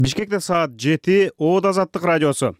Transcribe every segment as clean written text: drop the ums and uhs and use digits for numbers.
Бишкекте саат 7 Оот Азаттык радиосу.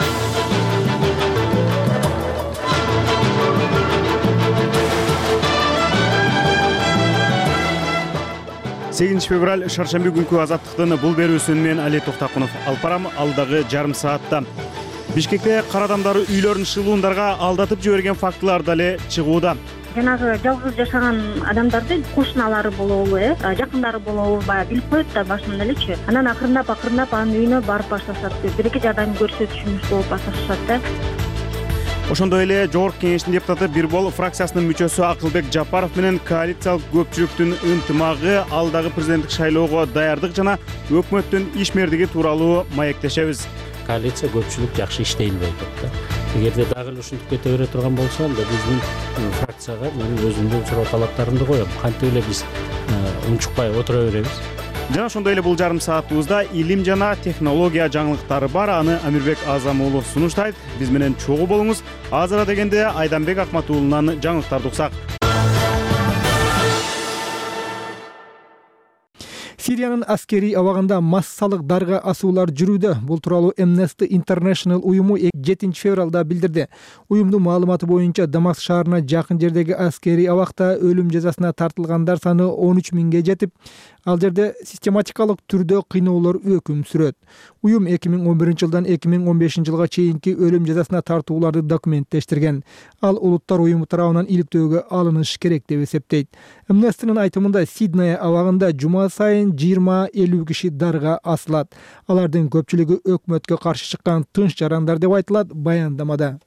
Февраль шаршемби күнкү Азаттыктын бул берүүсүн мен Али Токтакунов алып барам. Алдагы жарым саатта Бишкекте кара адамдары үйлөрүн шылуундарга алдатып жиберген фактылар дале чыгууда. Жанагы жалгыз жашаган адамдарды кошуналары болобу, жакындары болобу баягы билип коет да башынан элечи. Анан акырындап анын үйүнө барып башташат. Бир-эки жардам көрсөтүшүмүз болуп башташат да. Ошондой эле Жогорку Кеңештин депутаты Бирбол фракциясынын мүчөсү Акылбек Жапаров менен коалициялык көпчүлүктүн ынтымагы, алдагы президенттик шайлоого даярдык жана өкмөттүн ишмердиги тууралуу маектешебиз. Коалиция көпчүлүк жакшы иштейбей атат да. Эгерде дагы эле ушинтип кете бере турган болсо, анда биздин фракцияга мен өзүмдүн суроо талаптарымды коем. Кантип эле биз унчукпай отура беребиз. Жана ошондой эле бул жарым саатыбызда илим жана технология жаңылыктары бар. Аны Амирбек Азам уулу сунуштайт. Биз менен чогуу болуңуз. Азыр дегенде Айданбек Акмат уулунан жаңылыктарды уксак. Сириянын аскерий абагында массалык дарга асуулар жүрүүдө. Бул тууралуу Amnesty International уюму 7 февралда билдирди. Уюмдун маалыматы боюнча Дамаск шаарына жакын жердеги аскерий абакта өлүм жазасына тартылгандар саны 13 миңге жетип, ал жерде систематикалык түрдө кыйноолор өкүм сүрөт. Уюм 2011-жылдан 2015-жылга чейинки өлүм жазасына тартууларды документтештирген. Ал улуттар уюму тарабынан иликтөөгө алыныш керек деп эсептейт. Amnesty'нын айтымында Сидней абагында жума сайын 20-50 киши дарга асылат. Алардын көпчүлүгү өкмөткө каршы чыккан тынч жарандар деп айтылат баяндамада.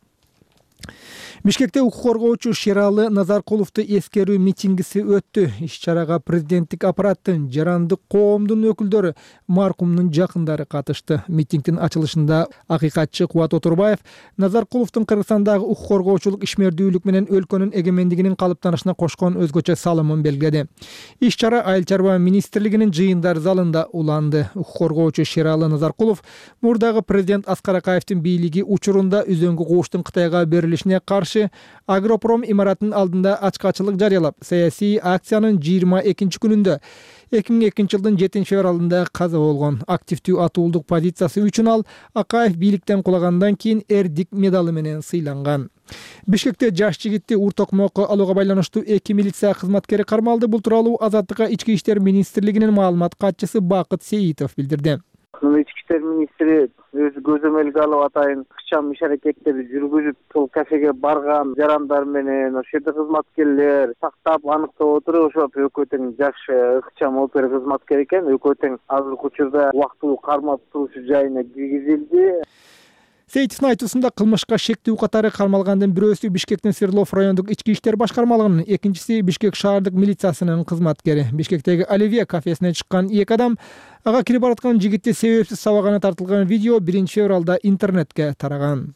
Бишкекте укук коргоочу Шералы Назаркуловду эскерүү митингиси өттү. Иш-чарага президенттик аппараттын, жарандык коомдун өкүлдөрү, маркумдун жакындары катышты. Митингдин ачылышында акыйкатчы Кубат Отурбаев Назаркуловдун Кыргызстандагы укук коргоочулук ишмердүүлүк менен өлкөнүн эгемендигинин калыптанышына кошкон өзгөчө салымын белгиледи. Иш-чара Айыл чарба министрлигинин жыйындар залында уланды. Укук коргоочу Шералы Назаркулов мурдагы президент Аскар Акаевдин бийлиги учурунда Үзөңгү кууштун Кытайга берилишине каршы Агропром имаратынын алдында ачкачылык жарыялап, саясий акциянын 22-күнүндө 2002-жылдын 7 февралында каза болгон. Активдүү атуулдук позициясы үчүн ал Акаев бийликтен кулагандан кийин Эрдик медалы менен сыйланган. Бишкекте жаш жигитти уртокмокко алууга байланыштуу 2 милиция кызматкери кармалды. Бул тууралуу Азаттыкка Ички иштер министрлигинин маалымат катчысы Бакыт Сеитов билдирди. Ички иштер министри өзү көзөмөлгө алып атайын ыкчам иш-аракеттерди жүргүзүп, бул кафеге барган жарандар менен ошол жерде кызматкерлер сактап, аныктап отуруп, ошо өкөтүн жакшы ыкчам опер кызматкер экен. Өкөтүн азыркы учурда убактылуу кармап турушу жайына киргизилди. Сейитовдун айтуусунда кылмышка шектүү катары кармалгандын бирөөсү Бишкектин Свердлов райондук ички иштер башкармалыгынын, экинчиси Бишкек шаардык милициясынын кызматкери. Бишкектеги Оливье кафесине чыккан 2 адам ага кирип бараткан жигитти себепсиз сабаганы тартылган видео 1 февралда интернетке тараган.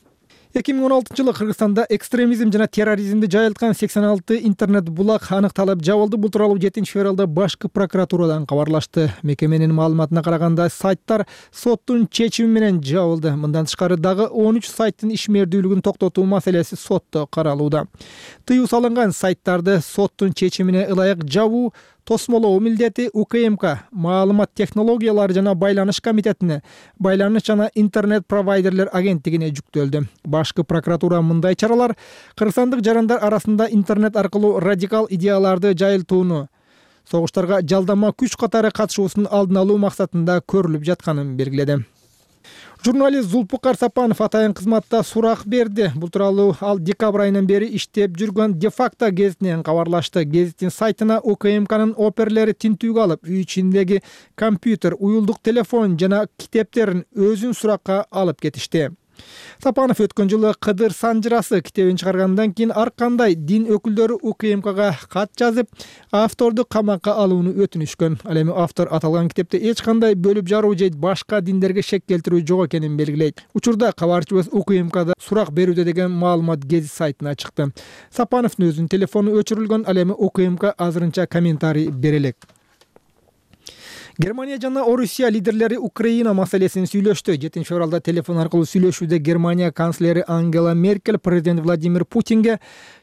2016-жылы Кыргызстанда экстремизм жана терроризмди жайылткан 86 интернет булак аныкталып жабылды. Бул тууралуу 7 февралда башкы прокуратурадан кабарлашты. Мекеменин маалыматына караганда сайттар соттун чечими менен жабылды. Мындан тышкары дагы 13 сайттын ишмердүүлүгүн токтотуу маселеси сотто каралууда. Тыюу салынган сайттарды соттун чечимине ылайык жабуу тосмолоо милдети УКМК, маалымат технологиялары жана байланыш комитетине, байланыш жана интернет провайдерлер агенттигине жүктөлдү. Башкы прокуратура мындай чаралар кыргызстандык жарандар арасында интернет аркылуу радикал идеяларды жайылтууну, согуштарга жалдама күч катары катышуусунун алдын алуу максатында көрүлүп жатканын белгиледи. Журналист Зулпукар Сапанов атайын кызматта сурак берди. Бул тууралуу ал декабрь айынан бери иштеп жүргөн Де-факто гезитинен кабарлашты. Гезиттин сайтына УКМКнын оперлери тинтүүгө алып, үй ичиндеги компьютер, уюлдук телефон жана китептерин өзүн суракка алып кетишти. Сапанов өткөн жылы Кыдыр Санжырасы китебин чыгаргандан кийин ар кандай дин өкүлдөрү УКМКга кат жазып, авторду камакка алууну өтүнүшкөн. Ал эми автор аталган китепте эч кандай бөлүп жаруу же башка диндерге шек келтирүү жок экенин белгилейт. Учурда кабарчыбыз УКМКда сурак берүүдө деген маалымат гезит сайтына чыкты. Сапановдун өзүнүн телефону өчүрүлгөн, ал эми УКМК азырынча комментарий бере элек. Германия жана Орусия лидерлери Украина маселесин сүйлөштү. 7 февралда телефон аркылуу сүйлөшүүдө Германия канцлери Ангела Меркель президент Владимир Путинге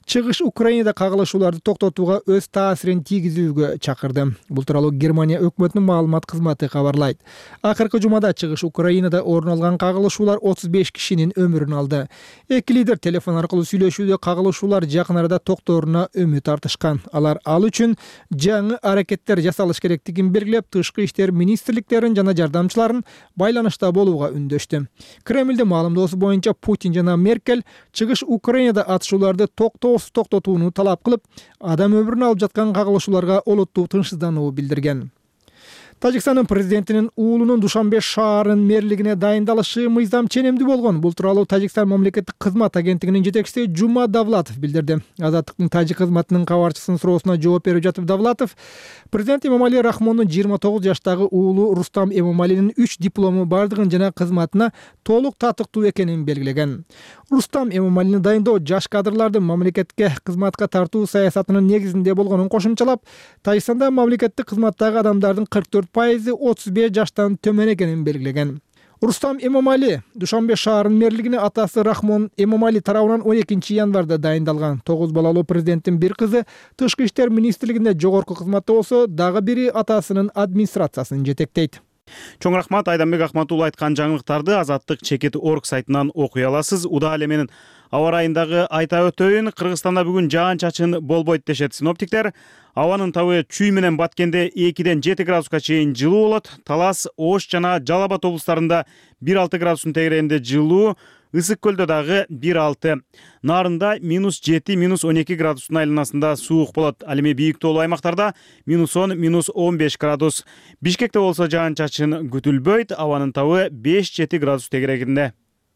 чыгыш Украинада кагылышууларды токтотууга өз таасирин тийгизүүгө чакырды. Бул тууралуу Германия өкмөтүнүн маалымат кызматы кабарлайт. Акыркы жумада чыгыш Украинада орун алган кагылышуулар 35 кишинин өмүрүн алды. Эки лидер телефон аркылуу сүйлөшүүдө кагылышуулар жакын арада токтооруна үмүт артышкан. Алар ал үчүн жаңы аракеттер жасалыш керектигин белгилеп, тышкы иштер министрликтерин жана жардамчыларын байланышта болууга үндөштү. Кремлдин маалымдоосу боюнча Путин жана Меркель чыгыш Украинада атышууларды токтотууну талап кылып, адам өмүрүн алып жаткан кагылышууларга олуттуу тынчсыздануу билдирген. Тажикстандын президентинин уулунун Душанбе шаарынын мэрлигине дайындалышы мыйзам ченемдүү болгон. Бул тууралуу Тажикстан мамлекеттик кызмат агенттигинин жетекчиси Жума Давлатов билдирди. Азаттыктын тажик кызматынын кабарчысынын суроосуна жооп берип жатып Давлатов президент Эмомали Рахмондун 29 жаштагы уулу Рустам Эмомалинин 3 диплому бардыгын жана кызматына толук татыктуу экенин белгилеген. Рустам Эмомалини дайындоо жаш кадрлардын мамлекетке кызматка тартуу саясатынын негизинде болгонун кошумчалап, Тажикстанда мамлекеттик кызматтагы адамдардын 44% 35 жаштан төмөн экенин белгилеген. Рустам Эмомали Душанбе шаарынын мэрлигине атасы Рахмон Эмомали тарабынан 12 январда дайындалган. 9 балалуу президенттин бир кызы тышкы иштер министрлигинде жогорку кызматта болсо, дагы бири атасынын администрациясын жетектейт. Чоң рахмат, Айданбек Ахматулла айткан жаңылыктарды Азаттык.org сайтынан окуй аласыз. Удаа эле менин аба ырайындагы айта өтөйүн. Кыргызстанда бүгүн жаан-чачын болбойт дешет синоптиктер. Абанын табы чүй менен Баткенде 2-ден 7 градуска чейин жылуу болот. Талас, Ош жана Жалал Абад облустарында 1-6 градустун тегерегинде жылуу, Ысык көлдө дагы 1-6. Нарында -7, -12 градустун айланасында суук болот. Ал эми бийик тоолуу аймактарда -10, -15 градус. Бишкекте болсо жаан-чачын күтүлбөйт. Абанын табы 5-7 градус тегерегинде.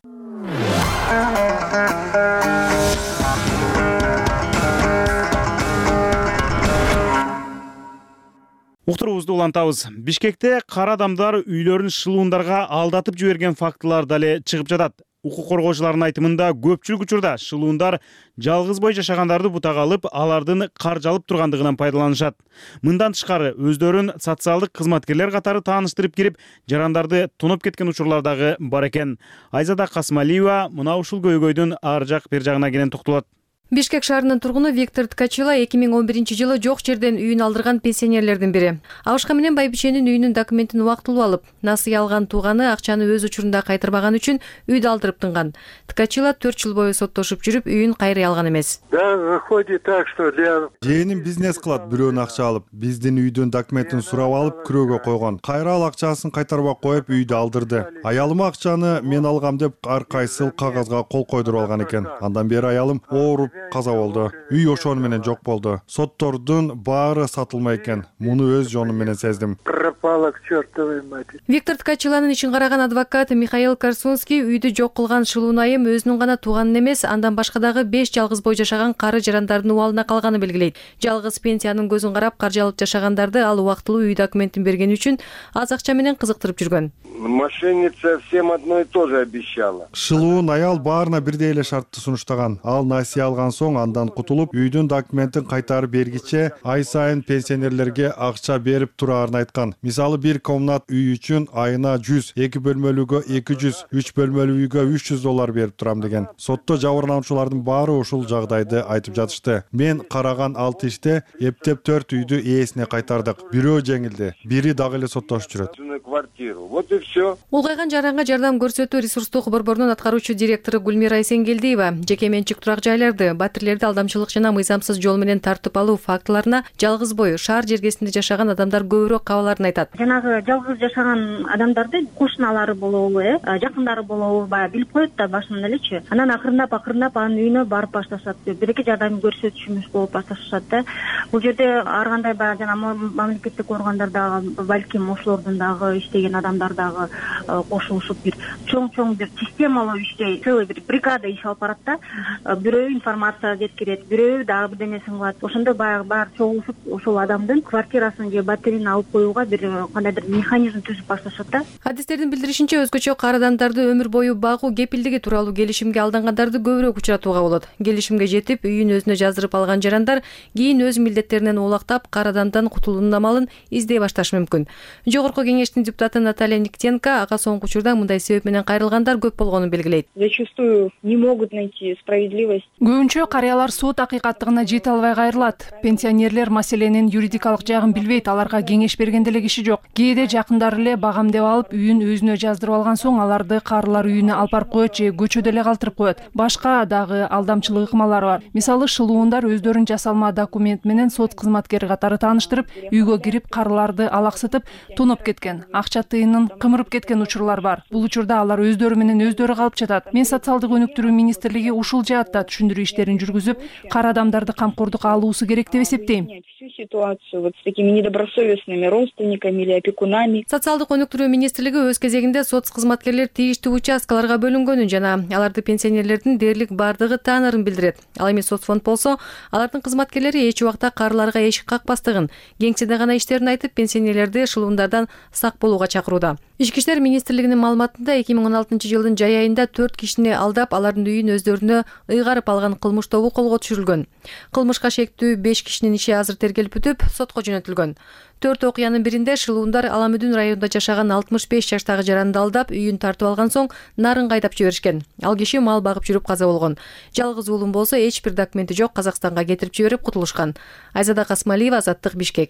Уктуруубузду улантабыз. Бишкекте кара адамдар үйлөрүн шылуундарга алдатып жиберген фактылар дале чыгып жатат. Укук коргоочулардын айтымында көпчүлүк учурда шылуундар жалгыз бой жашагандарды бутага алып, алардын каржалып тургандыгынан пайдаланышат. Мындан тышкары өздөрүн социалдык кызматкерлер катары тааныштырып кирип, жарандарды тоноп кеткен учурлар дагы бар экен. Айзада Касмалиева мына ушул көйгөйдүн ар жак бир жагына кенен токтолот. Бишкек шаарынын тургуну Виктор Ткачила 2011-жылы жок жерден үйүн алдырган пенсионерлердин бири. Алышка менен байбиченин үйүнүн документин убактылуу алып, насыя алган тууганы акчаны өз учурунда кайтарбаган үчүн үйдү алдырып тынган. Ткачила 4 жыл бою соттошуп жүрүп, үйүн кайрый алган эмес. Да, выходит так, что Жээним бизнес кылат, бирөөнүн акча алып, биздин үйдүн документин сурап алып, күрөөгө койгон. Кайра ал акчасын кайтарбак коюп, үйдү алдырды. Аялым акчаны мен алгам деп ар кайсыл кагазга кол койдуруп алган экен. Андан бери аялым ооруп каза болду. Үй ошон менен жок болду. Соттордун баары сатылмай экен. Муну өз жонум менен сездим. Пропала к чертовой матери. Виктор Ткачиланын ишин караган адвокат Михаил Корсунский үйдү жок кылган шылуун айым өзүнүн гана тууганын эмес, андан башка дагы 5 жалгыз бой жашаган кары жарандардын убалына калганын белгилейт. Жалгыз пенсиянын көзүн карап каржы алып жашагандарды ал убактылуу үй документин бергени үчүн аз акча менен кызыктырып жүргөн. Мошенница всем одно и то же обещала. Шылуун аял баарына бирдей эле шартты сунуштаган. Ал насыя алган соң андан кутулуп, үйдүн документин кайтарып бергиче ай сайын пенсионерлерге акча берип тураарын айткан. Мисалы, бир комнат үй үчүн айына 100, 2 бөлмөлүүгө 200, 3 бөлмөлүү үйгө $300 берип турам деген. Сотто жабырлануучулардын баары ушул жагдайды айтып жатышты. Мен караган 6 иште эптеп 4 үйдү ээсине кайтардык. Бирөө жеңилди, бири дагы эле соттошуп жүрөт. Вот и все. Улгайган жаранга жардам көрсөтүү ресурстук борборунун аткаруучу директору Гүлмира Айсенгелдиева жеке менчик турак жайларды, батирлерди алдамчылык жана мыйзамсыз жол менен тартып алуу фактыларына жалгыз бой шаар жергесинде жашаган адамдар көбүрөөк кабаларын айтат. Жанагы жалгыз жашаган адамдарды кошуналары болобу, жакындары болобу, баягы билип коет да башынан элечи. Анан акырындап анын үйүнө барып башташат. Бир-эки жардам көрсөтүшүмүз болуп башташат да. Бул жерде ар кандай баягы жана мамлекеттик органдар дагы, балким ошолордун дагы иштеген адамдар дагы кошулушуп бир чоң бир системалуу иштей, целый бир бригада иш алып барат да. Бирөө информация жеткирет, бирөө дагы бирдемесин кылат. Ошондо баягы баары чогулушуп ошол адамдын квартирасын же батирин алып коюуга бир кандайдыр механизм түзүп башташат да. Адистердин билдиришинче, өзгөчө кары адамдарды өмүр бою багуу кепилдиги тууралуу келишимге алдангандарды көбүрөөк учуратууга болот. Келишимге жетип, үйүн өзүнө жаздырып алган жарандар кийин өз милдеттеринен оолактап, кары адамдан кутулуунун амалын издей башташы мүмкүн. Жогорку кеңештин депутаты Наталья Никтенко ага башка соңку учурда мындай себеп менен кайрылгандар көп болгонун белгилейт. Зачастую не могут найти справедливость. Көбүнчө карыялар сот акыйкаттыгына жете албай кайрылат. Пенсионерлер маселенин юридикалык жагын билбейт, аларга кеңеш берген деле киши жок. Кээде жакындары эле багамдеп алып, үйүн өзүнө жаздырып алган соң аларды карылар үйүнө алып барып коет же көчөдө эле калтырып коет. Башка дагы алдамчылык ыкмалары бар. Мисалы шылуундар өздөрүн жасалма документ менен сот кызматкери катары тааныштырып, үйгө кирип карыларды алаксытып, тонуп кеткен. Акча тыйынын кымырып кеткен учурлар бар. Бул учурда алар өздөрү менен өздөрү калып жатат. Мен социалдык өнүктүрүү министрлиги ушул жаатта түшүндүрүү иштерин жүргүзүп, кара адамдарды камкордукка алуусу керек деп эсептейм. Всю ситуацию вот с такими недобросовестными родственниками или опекунами. Социалдык өнүктүрүү министрлиги өз кезегинде соц кызматкерлер тийиштүү участкаларга бөлүнгөнүн жана аларды пенсионерлердин дээрлик бардыгы таанарын билдирет. Ал эми соцфонд болсо, алардын кызматкерлери эч убакта карыларга эшик какпастыгын, кеңседе гана иштерин айтып, пенсионерлерди шылуундардан сак болууга чакырууда. Ички иштер министрлигинин маалыматында 2016-жылдын жай айында 4 кишини алдап, алардын үйүн өздөрүнө ыйгарып алган кылмыш тобу колго түшүрүлгөн. Кылмышка шектүү 5 кишинин иши азыр тергелип бүтүп, сотко жөнөтүлгөн. 4 окуянын биринде шылуундар Аламүдүн районунда жашаган 65 жаштагы жаранды алдап, үйүн тартып алган соң нарын кайдап жиберишкен. Ал киши мал багып жүрүп каза болгон. Жалгыз уулум болсо эч бир документи жок, Казакстанга кетирип жиберип кутулушкан. Айзада Касмалиева, Азаттык, Бишкек.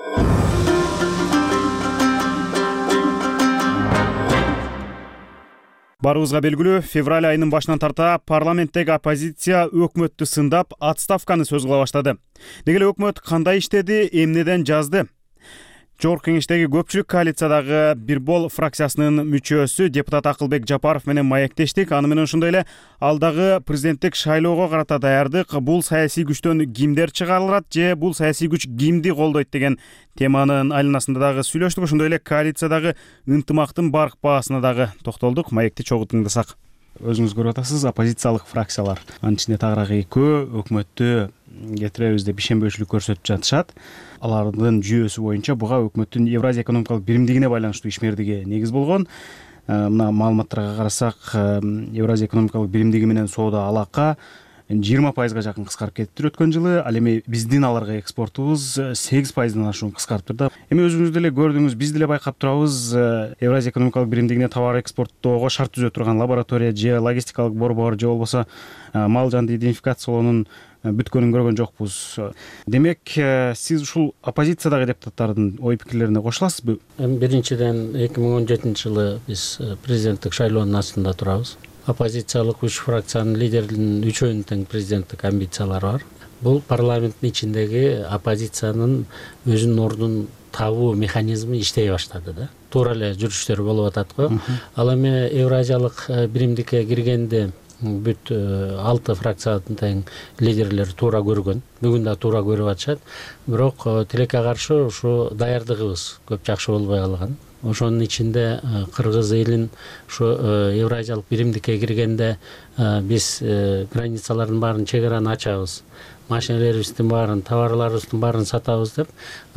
Барыбызга белгилүү, февраль айынын башынан тарта парламенттеги оппозиция өкмөттү сындап, отставканы сөз кыла баштады. Деги эле өкмөт кандай иштеди, эмнеден жазды? Жогорку кеңештеги көпчүлүк коалициядагы Бир бол фракциясынын мүчөсү депутат Акылбек Жапаров менен маектештик. Аны менен ошондой эле алдагы президенттик шайлоого карата даярдык, бул саясий күчтөн кимдер чыгарылат же бул саясий күч кимди колдойт деген теманын айланасында дагы сүйлөштүк. Ошондой эле коалициядагы ынтымактын барк баасына дагы токтолдук. Маекти чогуу тыңдасак. Өзүңүз көрүп атасыз, оппозициялык фракциялар анын ичинде тагыраагы экөө өкмөттү кетиребиз деп ишенбөөчүлүк көрсөтүп жатышат. Алардын жүйөсү боюнча буга өкмөттүн Евразия экономикалык биримдигине байланыштуу ишмердиги негиз болгон. Мына маалыматтарга карасак, Евразия экономикалык биримдиги менен соода алака 20%га жакын кыскарып кетиптир өткөн жылы. Ал эми биздин аларга экспортубуз 8%дан ашуун кыскарыптыр да. Эми өзүңүз деле көрдүңүз, биз деле байкап турабыз. Евразия экономикалык биримдигине товар экспорттоого шарт түзө турган лаборатория же логистикалык борбор же болбосо мал жанды идентификациялоонун бүткөнүн көргөн жокпуз. Демек, сиз ушул оппозициядагы депутаттардын ой пикирлерине кошуласызбы? Биринчиден 2017-жылы биз президенттик шайлоонун астында турабыз. Оппозициялык 3 фракциянын лидеринин үчөөнүн тең президенттик амбициялары бар. Бул парламенттин ичиндеги оппозициянын өзүнүн ордун табуу механизми иштей баштады да. Туура эле жүрүштөр болуп атат го. Ал эми Евразиялык биримдикке киргенде бүт 6 фракциянын тең лидерлери туура көргөн. Бүгүн да туура көрүп атышат. Бирок тилекке каршы ушу даярдыгыбыз көп жакшы болбой калган. Ошонун ичинде Кыргыз элин ушу Евразиялык биримдикке киргенде биз границалардын баарын, чегараны ачабыз. Машиналарыбыздын баарын, товарларыбыздын баарын сатабыз деп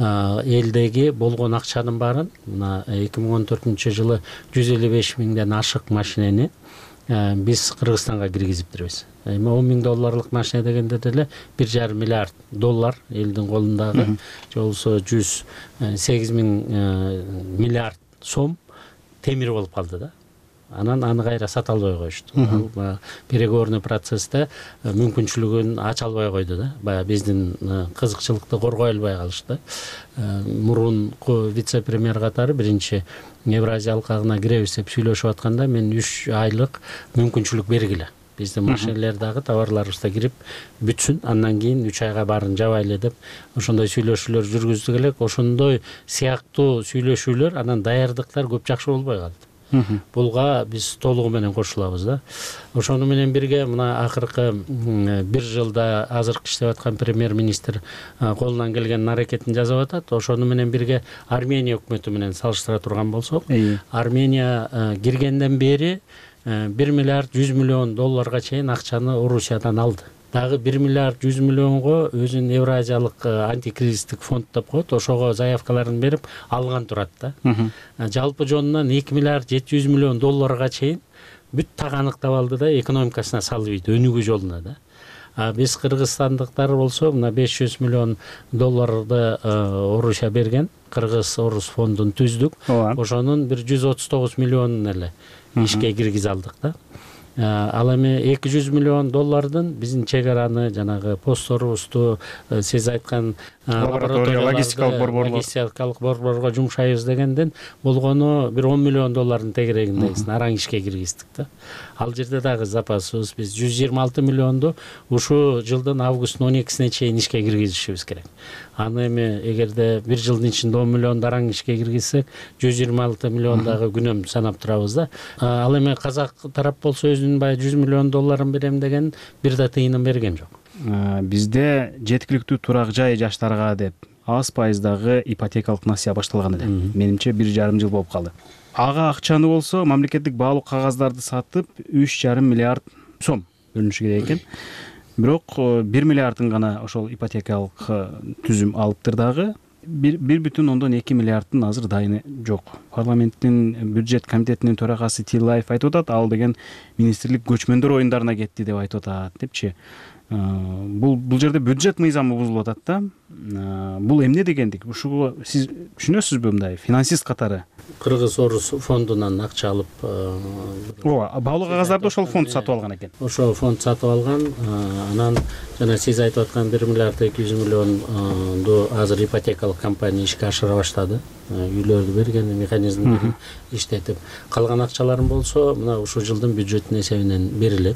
элдеги болгон акчанын баарын мына 2014-жылы 155 миңден ашык машинени биз Кыргызстанга киргизиптирбиз. Эми $10,000 машина дегенде деле $1,5 миллиард элдин колундагы, же болбосо 108 миң миллиард сом темир болуп калды да. Анан аны кайра сата албай коюшту. Ал переговорный процессте мүмкүнчүлүгүн ача албай койду да. Баягы биздин кызыкчылыкты коргой албай калышты. Мурунку вице-премьер катары биринчи Евразиялык агына киребиз деп сүйлөшүп атканда мен 3 айлык мүмкүнчүлүк бергиле. Биздин машиналар дагы товарларыбызда кирип бүтсүн, андан кийин 3 айга баарын жабайлы деп ошондой сүйлөшүүлөр жүргүздүк элек. Ошондой сыяктуу сүйлөшүүлөр, анан даярдыктар көп жакшы болбой калды. Булга биз толугу менен кошулабыз да. Ошону менен бирге мына акыркы 1 жылда азыркы иштеп аткан премьер-министр колунан келген аракетин жасап атат. Ошону менен бирге Армения өкмөтү менен салыштыра турган болсок, Армения киргенден бери $1 миллиард 100 миллион долларга чейин акчаны Орусиядан алды. Дагы $1 миллиард 100 миллионго өзүн Евразиялык антикризистик фонд деп коет, ошого заявкаларын берип алган турат да. Жалпы жонунан $2 миллиард 700 миллион долларга чейин бүт таганыктап алды да, экономикасына салып ийди, өнүгүү жолуна да. Биз кыргызстандыктар болсо мына $500 миллион Орусия берген, Кыргыз-Орус фондун түздүк. Ошонун бир $139 миллионун эле ишке киргизе алдык да. Ал эми $200 миллион биздин чек-араны жанагы постторубузду сиз айткан лаборатория логистикалык борборго жумшайбыз дегенден болгону бир $10 миллион тегерегиндейсин араң ишке киргиздик да. Ал жерде дагы запасыбыз биз $126 миллионду ушу жылдын августтун 12-сине чейин ишке киргизишибиз керек. Аны эми эгерде бир жылдын ичинде $10 миллион араң ишке киргизсек, $126 миллион дагы күнөм санап турабыз да. Ал эми казак тарап болсо өзүнүн баягы $100 миллион берем деген бир да тыйынын берген жок. Бизде жеткиликтүү турак жай жаштарга деп 100% ипотекалык насыя башталган эле. Менимче 1,5 жыл болуп калды. Ага акчаны болсо мамлекеттик баалуу кагаздарды сатып 3,5 миллиард сом бөлүнүшү керек экен. Бирок 1 миллиардын гана ошол ипотекалык түзүм алыптыр дагы. 1,2 миллиардтын азыр дайыны жок. Парламенттин бюджет комитетинин төрагасы Тилаев айтып атат, ал деген министрлик көчмөндөр оюндарына кетти деп айтып атат депчи. Бул жерде бюджет мыйзамы бузулуп атат да. Бул эмне дегендик? Ушуга сиз түшүнөсүзбү мындай финансист катары? Кыргыз-Орус фондунан акча алып, баалуу кагаздарды ошол фонд сатып алган экен. Ошол фонд сатып алган, анан жана сиз айтып аткан 1 миллиард 200 миллионду азыр ипотекалык компания ишке ашыра баштады. Үйлөрдү берген, механизмдерин иштетип, калган акчаларын болсо мына ушул жылдын бюджеттин эсебинен берилет.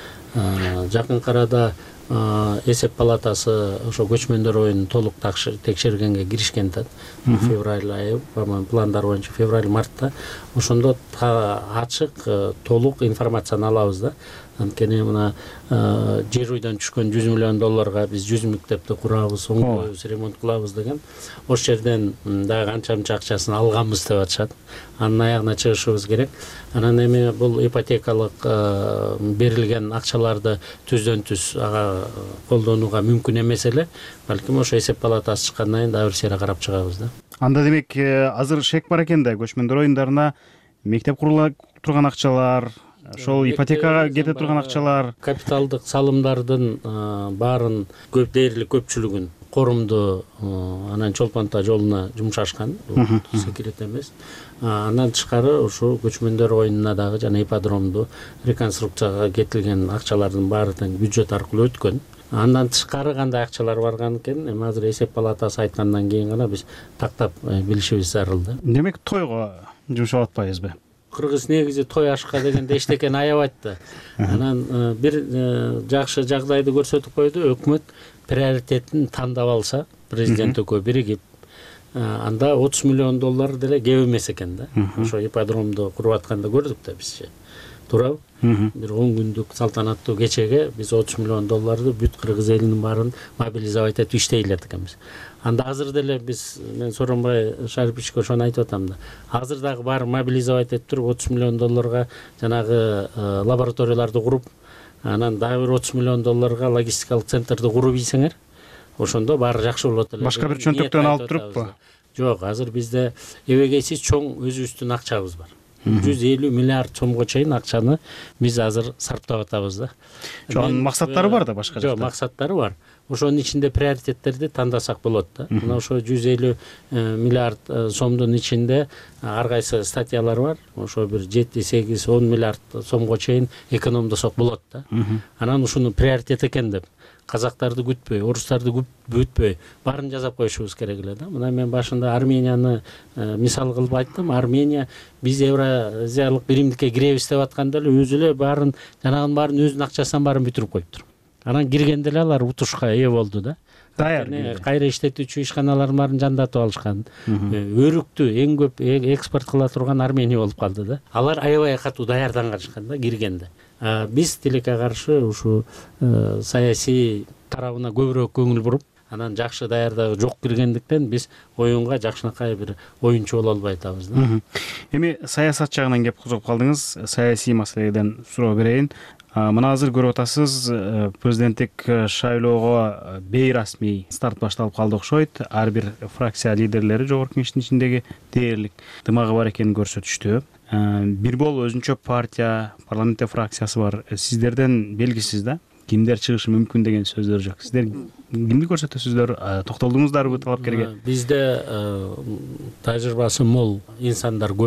Жакын арада эсеп палатасы ошо көчмөндөр оюнун толук текшергенге киришкен да. Февраль айы, пландар боюнча февраль-мартта ошондо ачык, толук информацияны алабыз да. Анткени мына жер үйдөн түшкөн $100 миллион биз 100 мектепти курабыз, оңдойбуз, ремонт кылабыз деген. Ош жерден дагы канча акчасын алганбыз деп атышат. Анын аягына чыгышыбыз керек. Анан эми бул ипотекалык берилген акчаларды түздөн-түз ага колдонууга мүмкүн эмес эле. Балким ошо эсеп палатасы чыккандан кийин дагы бир сере карап чыгабыз да. Анда демек азыр шек бар экен да, көчмөндөр оюндарына мектеп курула турган акчалар, ошол ипотекага кете турган акчалар, капиталдык салымдардын баарын дээрлик көпчүлүгүн корумду анан Чолпонта жолуна жумшашкан. Бул секрет эмес. Андан тышкары ушу көчмөндөр оюнуна дагы жана ипподромду реконструкцияга кетилген акчалардын баары тең бюджет аркылуу өткөн. Андан тышкары кандай акчалар барган экен, эми азыр эсеп палатасы айткандан кийин гана биз тактап билишибиз зарыл да. Демек тойго жумшап атпайбызбы? Кыргыз негизи той ашка дегенде эчтекени аябайт да. Анан бир жакшы жагдайды көрсөтүп койду, өкмөт приоритетин тандап алса, президент экөө биригип, анда $30 миллион деле кеп эмес экен да. Ошо ипподромду куруп атканда көрдүк да бизчи. Туурабы? Бир 10 күндүк салтанаттуу кечеге биз $30 миллион бүт кыргыз элинин баарын мобилизовать этип иштей элек экенбиз. Анда азыр деле биз, мен Сооронбай Шариповичке ошону айтып атам да. Азыр дагы баарын мобилизовать этип туруп $30 миллион жанагы лабораторияларды куруп, анан дагы бир $30 миллион логистикалык центрди куруп ийсеңер, ошондо баары жакшы болот эле. Башка бир чөнтөктөн алып туруппу? Жок, азыр бизде эбегейсиз чоң өзүбүздүн акчабыз бар. 150 миллиард сомго чейин акчаны биз азыр сарптап атабыз да. Жонун максаттары бар да башка жакта. Жок, максаттары бар. Ошонун ичинде приоритеттерди тандасак болот да. Мына ошо 150 миллиард сомдун ичинде ар кайсы статьялар бар. Ошо бир 7, 8, 10 миллиард сомго чейин экономдосок болот да. Анан ушуну приоритет экен деп казактарды күтпөй, орустарды күтпөй, баарын жасап коюшубуз керек эле да. Мына мен башында Арменияны мисал кылып айттым. Армения биз Евразиялык биримдикке киребиз деп атканда эле өзү эле баарын, жанагынын баарын өзүнүн акчасынан баарын бүтүрүп коюптур. Анан киргенде эле алар утушка ээ болду да. Даяр. Кайра иштетүүчү ишканаларын баарын жандатып алышкан. Өрүктү эң көп экспорт кыла турган Армения болуп калды да. Алар аябай катуу даярданышкан да киргенде. Биз тилекке каршы ушу саясий тарабына көбүрөөк көңүл буруп, анан жакшы даярдыгы жок киргендиктен биз оюнга жакшынакай бир оюнчу боло албай атабыз да. Эми саясат жагынан кеп козгоп калдыңыз, саясий маселеден суроо берейин. Мына азыр көрүп атасыз, президенттик шайлоого бейрасмий старт башталып калды окшойт. Ар бир фракция лидерлери жогорку кеңештин ичиндеги дээрлик дымагы бар экенин көрсөтүштү. Бир бол өзүнчө партия, парламентте фракциясы бар. Сиздерден белгисиз да. кимдер чыгышы мүмкүн деген сөздөр жок. Сиздер кимди көрсөтөсүздөр? Токтолдуңуздарбы талапкерге? Бизде тажрыйбасы мол инсандар көп.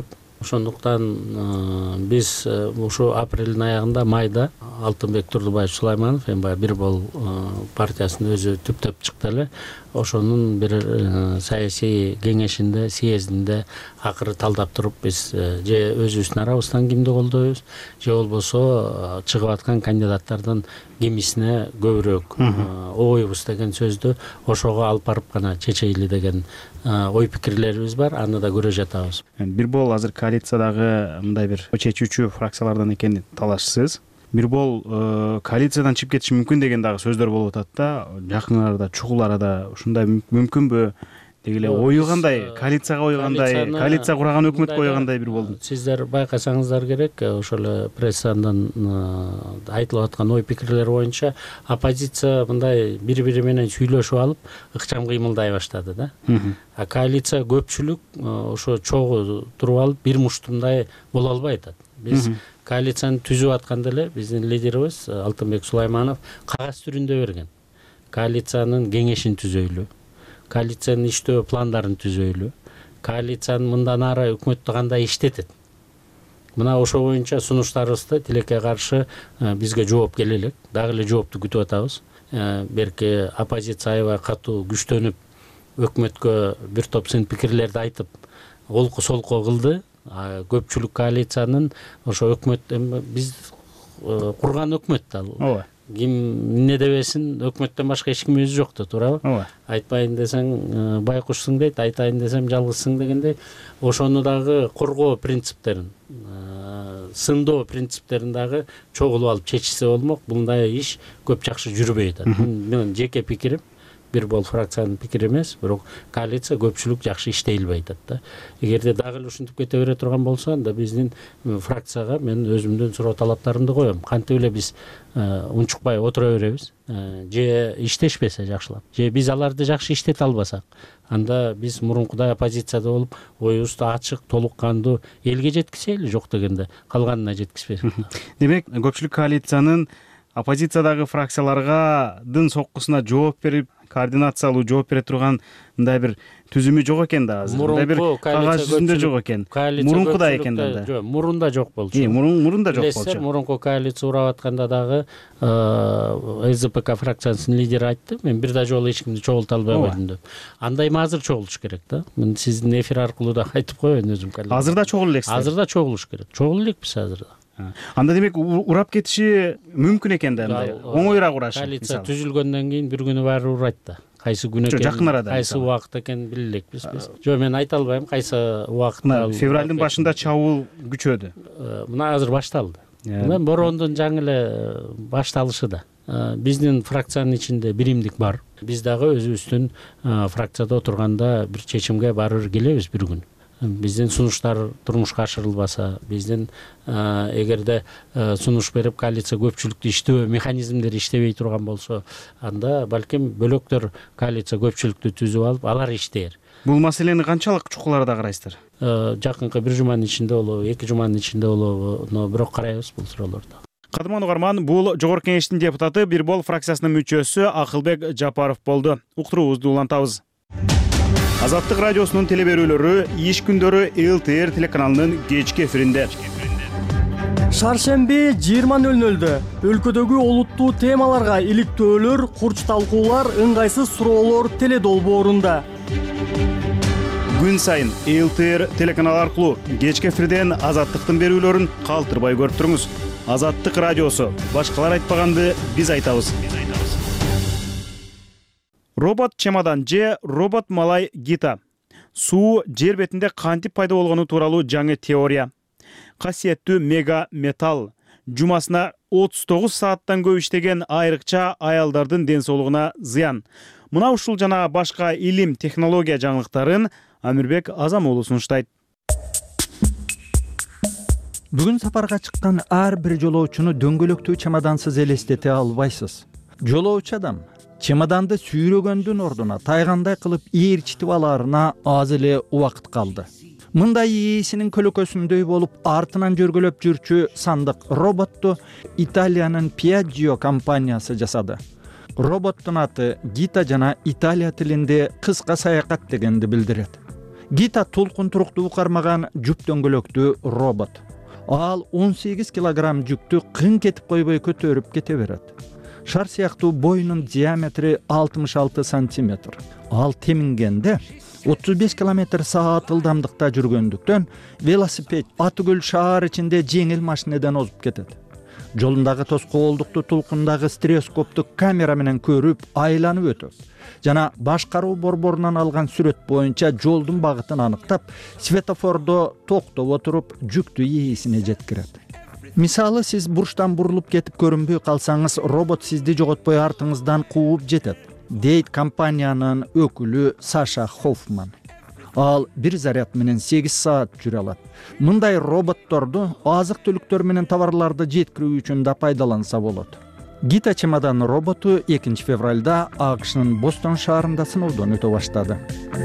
Ошондуктан биз ушу апрелдин аягында, майда Алтынбек Турдубаев Сулайманов эми баягы бир бол партиясынын өзү түптөп чыкты эле. Ошонун бир саясий кеңешинде, съездинде акыры талдап туруп биз же өзүбүздүн арабыздан кимди колдойбуз, же болбосо чыгып аткан кандидаттардын кимисине көбүрөөк ойбуз деген сөздү ошого алып барып гана чечейли деген ой пикирлерибиз бар. Аны да көрө жатабыз. Бир бол азыр коалициядагы мындай бир чечүүчү фракциялардан экенин талашсыз. Бир бол коалициядан чыгып кетиши мүмкүн деген дагы сөздөр болуп атат да. Жакын арада, чугул арада ушундай мүмкүнбү? Деги эле ою кандай? Коалицияга ою кандай? Коалиция курган өкмөткө ою кандай бир болду? Сиздер байкасаңыздар керек, ошол эле пресsandan айтылып аткан ой пикирлер боюнча оппозиция мындай бири-бири менен сүйлөшүп алып, ыкчам кыймылдай баштады да. А коалиция көпчүлүк ошо чогуу туруп алып бир муштумдай боло албай атат. Биз коалицияны түзүп атканда эле биздин лидерибиз Алтынбек Сулайманов кагаз түрүндө берген. Коалициянын кеңешин түзөйлү, коалициянын иштөө пландарын түзөйлү, коалициянын мындан ары өкмөттү кандай иштетет. Мына ошо боюнча сунуштарыбызды тилекке каршы бизге жооп келе элек. Дагы эле жоопту күтүп атабыз. Берки оппозиция аябай катуу күчтөнүп өкмөткө бир топ сын пикирлерди айтып, олку солку кылды. Көпчүлүк коалициянын ошо өкмөт биз курган өкмөт да. Ооба. Ким эмне дебесин, өкмөттөн башка эч ким өзү жок да, туурабы? Ооба. Айтпайын десең байкушсуң дейт, айтайын десем жалгызсың дегендей, ошону дагы коргоо принциптерин, сындоо принциптерин дагы чогулуп алып чечсе болмок. Мындай иш көп жакшы жүрбөй атат. Менин жеке пикирим, бир бол фракциянын пикири эмес, бирок коалиция көпчүлүк жакшы иштей албай атат да. Эгерде дагы эле ушинтип кете бере турган болсо, анда биздин фракцияга мен өзүмдүн суроо талаптарымды коем. Кантип эле биз унчукпай отура беребиз, же иштешпесе жакшылап, же биз аларды жакшы иштете албасак, анда биз мурункудай оппозицияда болуп, оюбузду ачык, толук кандуу элге жеткизели, жок дегенде калганына жеткизбесек. Демек, көпчүлүк коалициянын оппозициядагы фракцияларгадын соккусуна жооп берип, координациялуу жооп бере турган мындай бир түзүмү жок экен да азыр. Мындай бир кагаз жүзүндө жок экен. Мурункудай экен да. Жок, мурунда жок болчу. Мурунда жок болчу. Мурунку коалиция урап атканда дагы СЗПК фракциясынын лидери айтты, мен бир да жолу эч кимди чогулта албай койдум деп. Андай эми азыр чогулуш керек да. Мен сиздин эфир аркылуу да айтып коеюн өзүм. Азыр да чогулуп элексиз. Азыр да чогулуш керек. Чогулуп элекпиз азыр да. Анда демек урап кетиши мүмкүн экен да, мындай оңоюраак урашы. Коалиция түзүлгөндөн кийин бир күнү баары урайт да. Кайсы күн экен, жакын арада, кайсы убакыт экен биле элекпиз биз. Жок, мен айта албайм кайсы убакытта. Февралдын башында чабуул күчөдү. Мына азыр башталды. Мына бороондун жаңы эле башталышы да. Биздин фракциянын ичинде биримдик бар. Биз дагы өзүбүздүн фракцияда отурганда бир чечимге барып келебиз бир күн. Биздин сунуштар турмушка ашырылбаса, биздин эгерде сунуш берип коалиция көпчүлүктү иштөө механизмдери иштебей турган болсо, анда балким бөлөктөр коалиция көпчүлүктү түзүп алып, алар иштейер. Бул маселени канчалык чукуларда карайсыздар? Жакынкы бир жуманын ичинде болобу, 2 жуманын ичинде болобу, бирок карайбыз бул суроолорду. Кадырман угарман, бул Жогорку Кеңештин депутаты, бир бол фракциясынын мүчөсү Акылбек Жапаров болду. Уктуруубузду улантабыз. Азаттык радиосунун телеберүүлөрү иш күндөрү ЛТР телеканалынын кечки эфиринде. Шаршемби 20:00-дө өлкөдөгү олуттуу темаларга иликтөөлөр, курч талкуулар, ыңгайсыз суроолор теледолбоорунда. Күн сайын ЛТР телеканалы аркылуу кечки эфирден азаттыктын берүүлөрүн калтырбай көрүп туруңуз. Азаттык радиосу, башкалар айтпаганды биз айтабыз. Робот чемодан же робот малай Гита. Суу жер бетинде кантип пайда болгону тууралуу жаңы теория. Касиеттүү мега металл. Жумасына 39 сааттан көп иштеген айрыкча аялдардын ден соолугуна зыян. Мына ушул жана башка илим, технология жаңылыктарын Амирбек Азам уулу сунуштайт. Бүгүн сапарга чыккан ар бир жолоочуну дөңгөлөктүү чемодансыз элестете албайсыз. Жолоочу адам чемоданды сүйрөгөндүн ордуна тайгандай кылып ээрчитип алаарына аз эле убакыт калды. Мындай ээсинин көлөкөсүндөй болуп артынан жөргөлөп жүрчү сандык роботту Италиянын Piaggio компаниясы жасады. Роботтун аты Гита жана Италия тилинде кыска саякат дегенди билдирет. Гита толкун туруктуу кармаган жүк дөңгөлөктүү робот. Ал 18 килограмм жүктү кың кетип койбой көтөрүп кете берет. Шар сыяктуу боюнун диаметри 66 сантиметр. Ал темингенде 35 км/саат ылдамдыкта жүргөндүктөн велосипед Атыгөл шаар ичинде жеңил машинеден озуп кетет. Жолундагы тоскоолдукту толкундагы стереоскоптук камера менен көрүп, айланып өтөт. Жана башкаруу борборунан алган сүрөт боюнча жолдун багытын аныктап, светофордо токтоп отуруп, жүктү ээсине жеткирет. Мисалы, сиз бурчтан бурулуп кетип көрүнбөй калсаңыз, робот сизди жоготпой артыңыздан кууп жетет, дейт компаниянын өкүлү Саша Хоффман. Ал бир заряд менен 8 саат жүрө алат. Мындай роботторду азык-түлүктөр менен товарларды жеткирүү үчүн да пайдаланса болот. Гита чемодан роботу 2 февралда АКШнын Бостон шаарында сыноодон өтө баштады.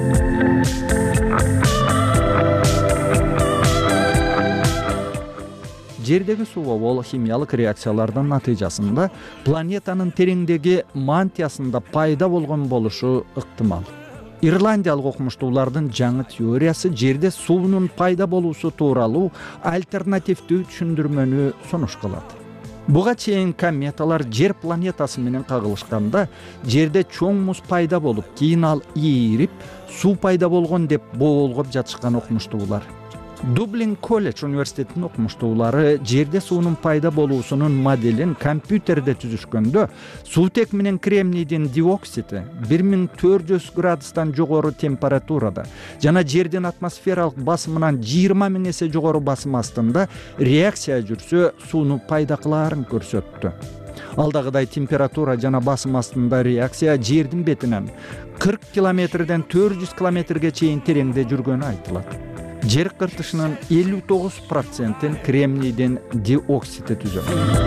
Жердеги суу химиялык реакциялардын натыйжасында планетанын тереңдеги мантиясында пайда болгон болушу ыктымал. Ирландиялык окумуштуулардын жаңы теориясы жерде суунун пайда болуусу тууралуу альтернативдүү түшүндүрмөнү сунуш кылат. Буга чейин кометалар жер планетасы менен кагылышканда жерде чоң муз пайда болуп, кийин ал ийирип, суу пайда болгон деп боолгоп жатышкан окумуштуулар. Дублин колледж университетинин окумуштуулары жерде суунун пайда болуусунун моделин компьютерде түзүшкөндө суутек менен кремнийдин диоксиди 1400 градустан жогору температурада жана жердин атмосфералык басымынан 20 000 эсе жогору басым астында реакция жүрсө сууну пайда кылаарын көрсөттү. Алдагыдай температура жана басым астында реакция жердин бетинен 40 километрден 400 километрге чейин тереңде жүргөнү айтылат. Жер кыртышынын 59%-ин кремнийдин диоксиди түзөт.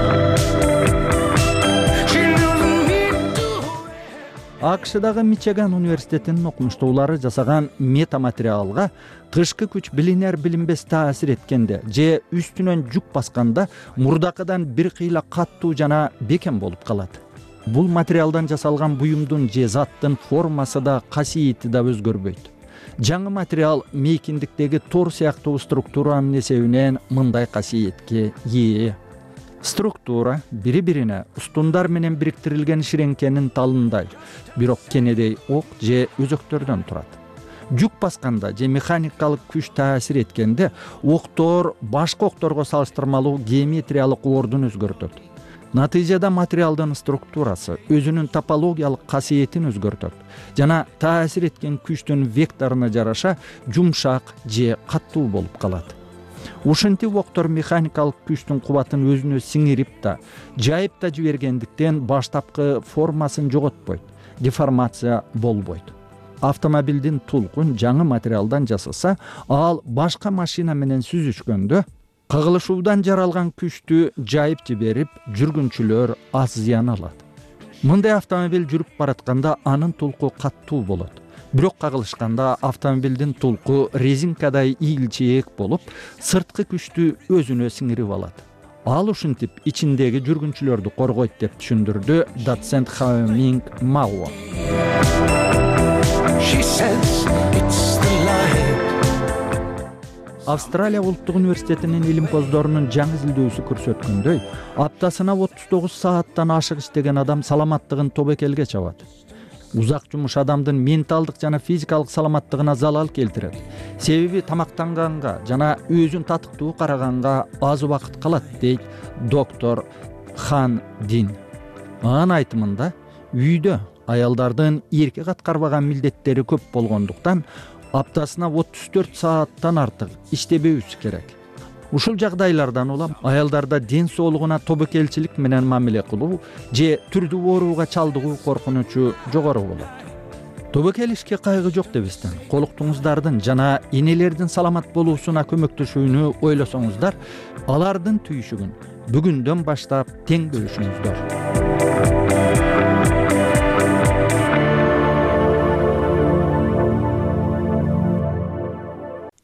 АКШдагы Мичиган университетинин окумуштуулары жасаган метаматериалга тышкы күч билинер-билинбес таасир эткенде же үстүнөн жүк басканда мурдакыдан бир кыйла каттуу жана бекем болуп калат. Бул материалдан жасалган буюмдун же заттын формасы да, касиети да өзгөрбөйт. Жаңы материал мейкиндиктеги тор сыяктуу структуранын эсебинен мындай касиетке ээ. Структура бири-бирине устундар менен бириктирилген ширеңкенин талындай, бирок кенедей ок же өзөктөрдөн турат. Жүк басканда же механикалык күч таасир эткенде октор башка окторго салыштырмалуу геометриялык ордун өзгөртөт. Натыйжада материалдын структурасы өзүнүн топологиялык касиетин өзгөртөт жана таасир эткен күчтүн векторуна жараша жумшак же каттуу болуп калат. Ушинтип октор механикалык күчтүн кубатын өзүнө сиңирип да, жайып да жибергендиктен баштапкы формасын жоготпойт, деформация болбойт. Автомобилдин тулкун жаңы материалдан жасалса, ал башка машина менен сүзүшкөндө кагылышуудан жаралган күчтү жайып жиберип, жүргүнчүлөр аз зыян алат. Мындай автомобиль жүрүп баратканда анын тулку каттуу болот. Бирок кагылышканда автомобилдин тулку резинкадай ийгилчээк болуп, сырткы күчтү өзүнө сиңирип алат. Ал ушинтип ичиндеги жүргүнчүлөрдү коргойт деп түшүндүрдү доцент Хаоминг Мауа. Австралия улуттук университетинин илим-көздөрүнүн жаңы изилдөөсү көрсөткөндөй, аптасына 39 сааттан ашык иштеген адам саламаттыгын тобокелге чабат. Узак жумуш адамдын менталдык жана физикалык саламаттыгына залал келтирет. Себеби тамактанганга жана өзүн татыктуу караганга аз убакыт калат, дейт доктор Хан Дин. Анын айтымында, үйдө аялдардын эркек аткарбаган милдеттери көп болгондуктан аптасына 34 сааттан артык иштебөөсү керек. Ушул жагдайлардан улам аялдарда ден соолугуна тобокелчилик менен мамиле кылуу же түрдүү ооруга чалдыгуу коркунучу жогору болот. Тобокел ишке кайгы жок дебестен, колуктуңуздардын жана энелердин саламат болуусуна көмөктөшүүнү ойлосоңуздар, алардын түйүшүгүн бүгүндөн баштап тең бөлүшүңүздөр.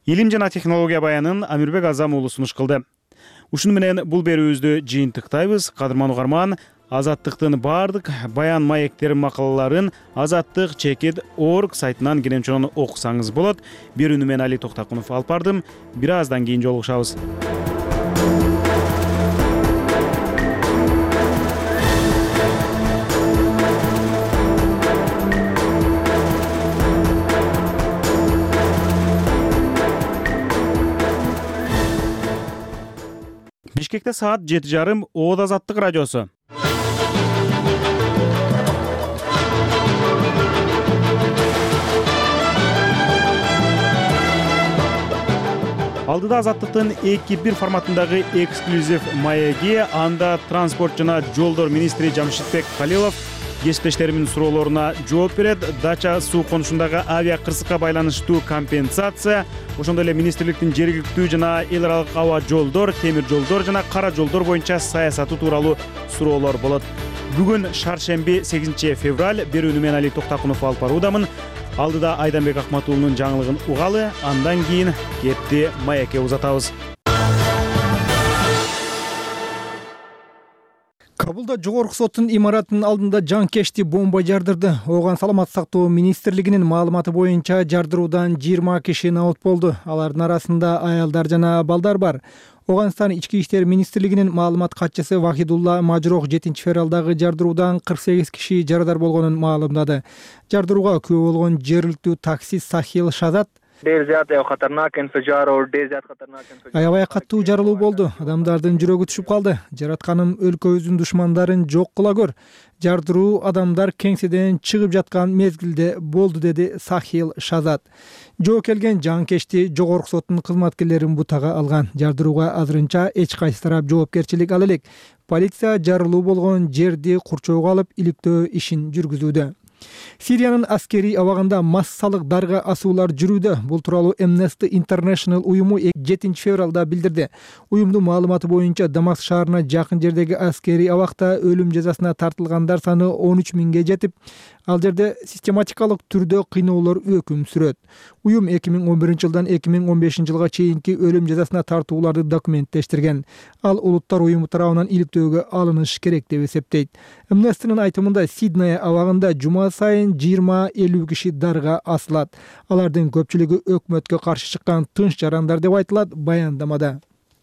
Илим жана технология баянын Амирбек Азам уулу сунуш кылды. Ушуну менен бул берүүбүздү жыйынтыктайбыз. Кадырман угарман, Азаттыктын баардык баян маектер макалаларын azattik.org сайтынан кенен окусаңыз болот. Берүүнү мен Али Токтакунов алып бардым. Бир аздан кийин жолугушабыз. Бишкекте саат 7:30 Оод Азаттык радиосу. Алдыда Азаттыктын 2-1 форматындагы эксклюзив маеги, анда транспорт жана жолдор министри Жамшитбек Калилов кесиптештеримдин суроолоруна жооп берет. Дача суу конушундагы авиа кырсыкка байланыштуу компенсация, ошондой эле министрликтин жергиликтүү жана эл аралык аба жолдор, темир жолдор жана кара жолдор боюнча саясаты тууралуу суроолор болот. Бүгүн шаршемби 8 февраль, берүүнү мен Али Токтакунов алып баруудамын. Алдыда Айданбек Акматуулунун жаңылыгын угалы, андан кийин кепти маекке узатабыз. Кабулда жогорку соттун имаратынын алдында жанкечти бомба жардырды. Оған саламаттык сактоо министрлигинин маалыматы боюнча жардыруудан 20 киши набыт болду. Алардын арасында аялдар жана балдар бар. Оганстан ички иштер министрлигинин маалымат катчысы Вахидулла Мажрох 7 февралдагы жардыруудан 48 киши жарадар болгонун маалымдады. Жардырууга күбө болгон жергиликтүү таксист Сахил Шазат аябай каттуу жарылуу болду. Адамдардын жүрөгү түшүп калды. Жаратканым өлкөбүздүн душмандарын жок кыла көр. Жардыруу адамдар кеңседен чыгып жаткан мезгилде болду, деди Сахил Шазат. Жоо келген жанкечти жогорку соттун кызматкерлерин бутага алган. Жардырууга азырынча эч кайсы тарап жоопкерчилик ала элек. Полиция жарылуу болгон жерди курчоого алып, иликтөө ишин жүргүзүүдө. Сириянын аскерий абагында массалык дарга асуулар жүрүүдө. Бул тууралуу Amnesty International уюму 7 февралда билдирди. Уюмдун маалыматы боюнча Дамаск шаарына жакын жердеги аскерий абакта өлүм жазасына тартылгандар саны 13 миңге жетип, ал жерде систематикалык түрдө кыйноолор өкүм сүрөт. Уюм 2011-жылдан 2015 жылга чейинки өлүм жазасына тартууларды документтештирген. Ал улуттар уюму тарабынан иликтөөгө алыныш керек деп эсептейт. Amnesty'нын айтымында Сидней абагында жума сайын 20-50 киши дарга асылат. Алардын көпчүлүгү өкмөткө каршы чыккан тынч жарандар деп айтылат баяндамада.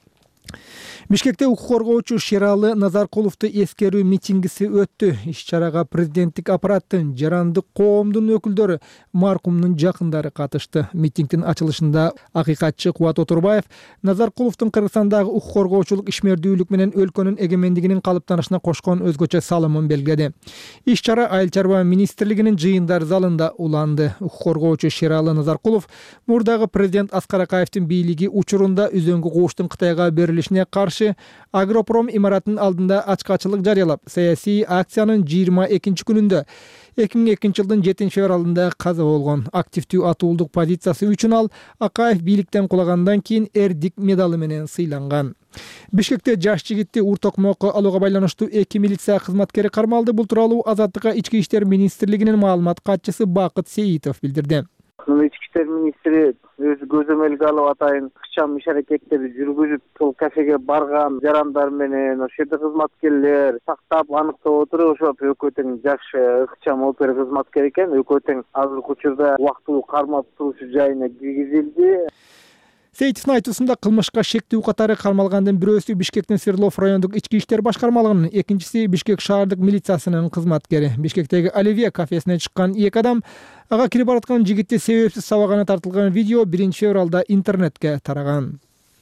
Бишкекте укук коргоочу Шералы Назаркуловду эскерүү митингиси өттү. Иш-чарага президенттик аппараттын, жарандык коомдун өкүлдөрү, маркумдун жакындары катышты. Митингдин ачылышында акыйкатчы Кубат Отурбаев Назаркуловдун Кыргызстандагы укук коргоочулук ишмердүүлүк менен өлкөнүн эгемендигинин калыптанышына кошкон өзгөчө салымын белгиледи. Иш-чара Айыл чарба министрлигинин жыйындар залында уланды. Укук коргоочу Шералы Назаркулов мурдагы президент Аскар Акаевдин бийлиги учурунда үзөңгү кууштун Кытайга берилишине каршы Агропром имаратынын алдында ачкачылык жарыялап, саясий акциянын 22 күнүндө 2002 жылдын 7 февралында каза болгон. Активдүү атуулдук позициясы үчүн ал Акаев бийликтен кулагандан кийин эрдик медалы менен сыйланган. Бишкекте жаш жигитти уртокмокко алууга байланыштуу 2 милиция кызматкери кармалды. Бул тууралуу Азаттыкка ички иштер министрлигинин маалымат катчысы Бакыт Сейитов билдирди. Ички иштер министри өз көзөмөлгө алып атайын ыкчам иш-аракеттерди жүргүзүп, бул кафеге барган жарандар менен ошол жерде кызматкерлер сактап аныктап отуруп, ошо экөө тең жаш ыкчам опер кызматкер экен. Экөө тең азыркы учурда убактылуу кармап турушу жайына киргизилди. Сейитовдун айтуусунда кылмышка шектүү катары кармалгандын бирөөсү Бишкектин Свердлов райондук ички иштер башкармалыгынын, экинчиси Бишкек шаардык милициясынын кызматкери. Бишкектеги Оливье кафесине чыккан 2 адам ага кирип бараткан жигитти себепсиз сабаганы тартылган видео 1 февралда интернетке тараган.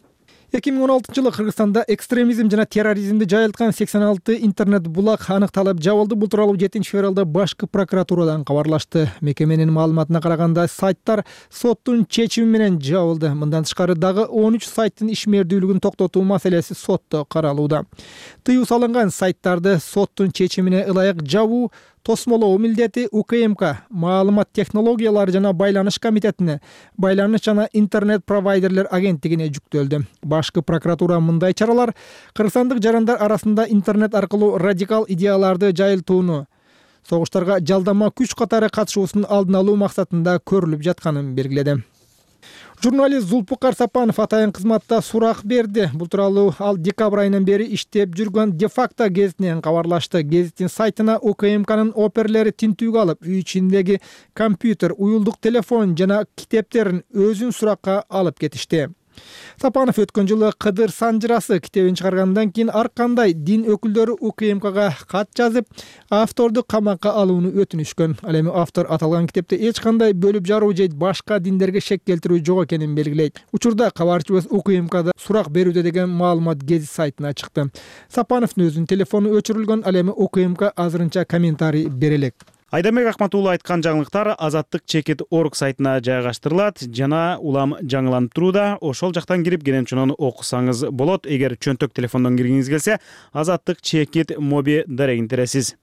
2016 жылы Кыргызстанда экстремизм жана терроризмди жайылткан 86 интернет булак аныкталып жабылды. Бул тууралуу 7 февралда башкы прокуратурадан кабарлашты. Мекеменин маалыматына караганда сайттар соттун чечими менен жабылды. Мындан тышкары дагы 13 сайттын ишмердүүлүгүн токтотуу маселеси сотто каралууда. Тыюу салынган сайттарды соттун чечимине ылайык жабуу тосмолоо милдети УКМК, маалымат технологиялары жана байланыш комитетине, байланыш жана интернет провайдерлер агенттигине жүктөлдү. Башкы прокуратура мындай чаралар кыргызстандык жарандар арасында интернет аркылуу радикал идеяларды жайылтууну, согуштарга жалдама күч катары катышуусунун алдын алуу максатында көрүлүп жатканын белгиледи. Журналист Зулпукар Сапанов атайын кызматта сурак берди. Бул тууралуу ал декабрь айынан бери иштеп жүргөн де-факто гезитинен кабарлашты. Гезиттин сайтына УКМКнын оперлери тинтүүгө алып, үй ичиндеги компьютер, уюлдук телефон жана китептерин өзүн суракка алып кетишти. Сапанов өткөн жылы Кыдыр Санжырасы китебин чыгаргандан кийин ар кандай дин өкүлдөрү УКМКга кат жазып, авторду камакка алууну өтүнүшкөн. Ал эми автор аталган китепте эч кандай бөлүп жаруу же башка диндерге шек келтирүү жок экенин белгилейт. Учурда кабарчыбыз УКМКда сурак берүүдө деген маалымат гезит сайтына чыкты. Сапановдун өзүнүн телефону өчүрүлгөн, ал эми УКМК азырынча комментарий бере элек. Айдамбек Акматуулу айткан жаңылыктар Азаттык.org сайтына жайгаштырылат жана улам жаңыланып турууда. Ошол жактан кирип Генемчунун окусаңыз болот. Эгер чөнтөк телефондон киргиңиз келсе, Азаттык моби дарегин тересиз.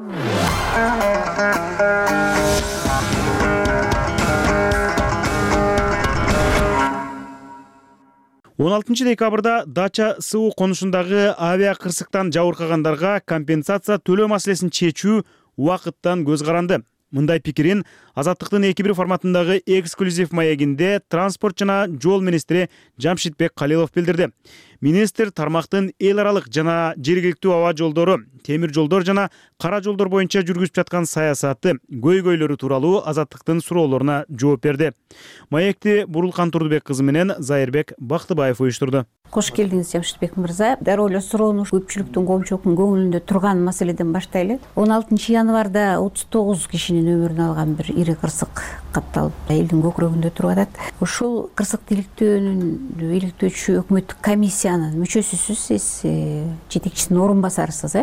16 декабрда Дача СУ конушундагы авиа кырсыктан жабыркагандарга компенсация төлөө маселесин чечүү убакыттан көз каранды. Мындай пикирин Азаттыктын 2-1 форматындагы эксклюзив маегинде транспорт жана жол министри Жамшитбек Калилов билдирди. Министр тармактын эл аралык жана жергиликтүү аба жолдору, темир жолдор жана кара жолдор боюнча жүргүзүп жаткан саясаты, көйгөйлөрү тууралуу Азаттыктын суроолоруна жооп берди. Маекти Бурулкан Турдубек кызы менен Зайырбек Бактыбаев уюштурду. Кош келдиңиз, Жамшитбек мырза. Дароо эле суроону көпчүлүктүн, коомчулуктун көңүлүндө турган маселеден баштайлы. 16 январда 39 кишинин өмүрүн алган бир ири кырсык катталып, элдин көкүрөгүндө туруп атат. Ушул кырсыкты иликтөөчү өкмөттүк комиссиянын мүчөсүсүз, сиз жетекчисинин орун басарысыз,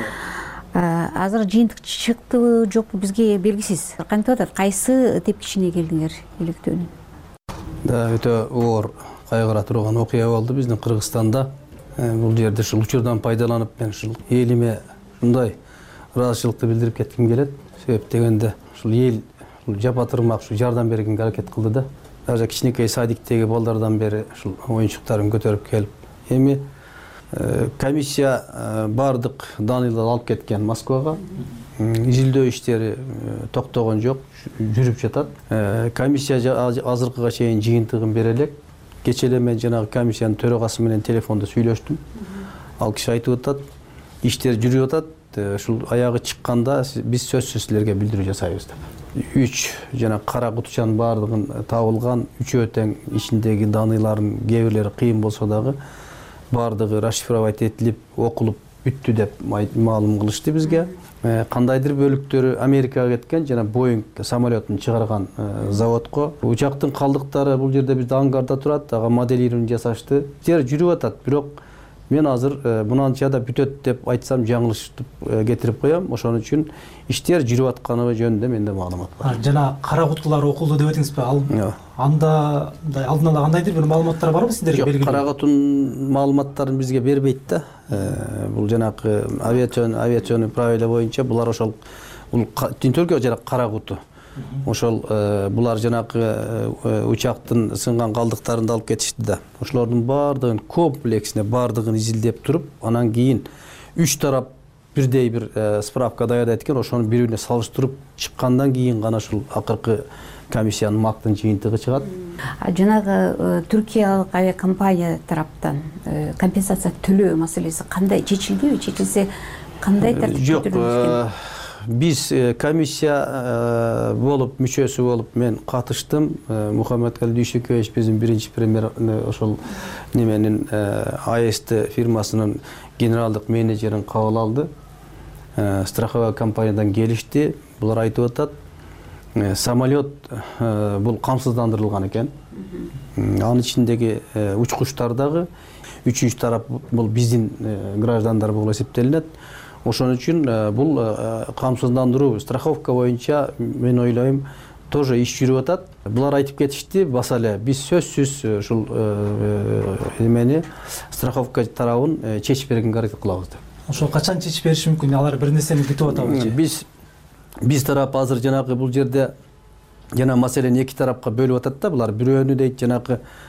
Азыр жыйынтык чыктыбы, жокпу бизге белгисиз. Кантип атат? Кайсы тепкичине келдиңер иликтөөнүн? Да, өтө оор кайгыра турган окуя болду биздин Кыргызстанда. Бул жерде ушул учурдан пайдаланып мен ушул элиме мындай ыраазычылыкты билдирип кетким келет. Себеп дегенде ушул эл жапа тырмак жардам бергенге аракет кылды да. Даже кичинекей садиктеги балдардан бери ушул оюнчуктарын көтөрүп келип, эми комиссия бардык даныйларды алып кеткен Москвага. Изилдөө иштери токтогон жок, жүрүп жатат. Комиссия азыркыга чейин жыйынтыгын бере элек. Кечээ эле мен жанагы комиссиянын төрагасы менен телефондо сүйлөштүм. Ал киши айтып атат, иштер жүрүп атат. Ушул аягы чыкканда биз сөзсүз силерге билдирүү жасайбыз деп. 3 жана кара кутучанын бардыгын табылган, 3 тең ичиндеги даныйлардын кээ бирлери кыйын болсо дагы бардыгы расшифровать этилип, окулуп бүттү деп маалым кылышты бизге. Кандайдыр бөлүктөрү Америкага кеткен, жана Боинг самолетун чыгарган заводко. Учактын калдыктары бул жерде бизде ангарда турат, ага моделирование жасашты. Жер жүрүп атат, бирок мен азыр мынанча да бүтөт деп айтсам жаңылышып кетирип коем. Ошон үчүн иштер жүрүп атканы жөнүндө менде маалымат бар. Жана кара кутулар окулду деп айтыңызбы? Анда алдын ала кандайдыр бир маалыматтар барбы сиздерге белгилүү? Кара кутунун маалыматтарын бизге бербейт да. Бул жанагы авиационный правила боюнча булар ошол тинтөлгө жана кара куту. Ошол булар жанагы учактын сынган калдыктарын алып кетишти да. Ошолордун бардыгын комплексине бардыгын изилдеп туруп, анан кийин 3 тарап бирдей бир справка даярдайт экен, ошону бири-бирине салыштырып чыккандан кийин гана ушул акыркы комиссиянын мактын жыйынтыгы чыгат. Жанагы Түркиялык авиакомпания тараптан компенсация төлөө маселеси кандай чечилдиби? Чечилсе кандай тартипте төрөлөт? Биз комиссия болуп, мүчөсү болуп мен катыштым. Мухаммедкалий Дүйшөкөевич биздин биринчи премьер ошол неменин АЭС фирмасынын генералдык менеджерин кабыл алды. Страховая компаниядан келишти. Булар айтып атат, самолет бул камсыздандырылган экен. Анын ичиндеги учкучтар дагы үчүнчү тарап бул биздин граждандар болуп эсептелинет. Ошон үчүн бул камсыздандыруу страховка боюнча мен ойлойм тоже иш жүрүп атат. Булар айтып кетишти, баса эле биз сөзсүз ушул эмени страховка тарабын чечип бергенге аракет кылабыз деп. Ошол качан чечип бериши мүмкүн? Алар бир нерсени күтүп атабы? Биз тарап азыр жанагы бул жерде жана маселени эки тарапка бөлүп атат да. Булар бирөөнү дейт жанагы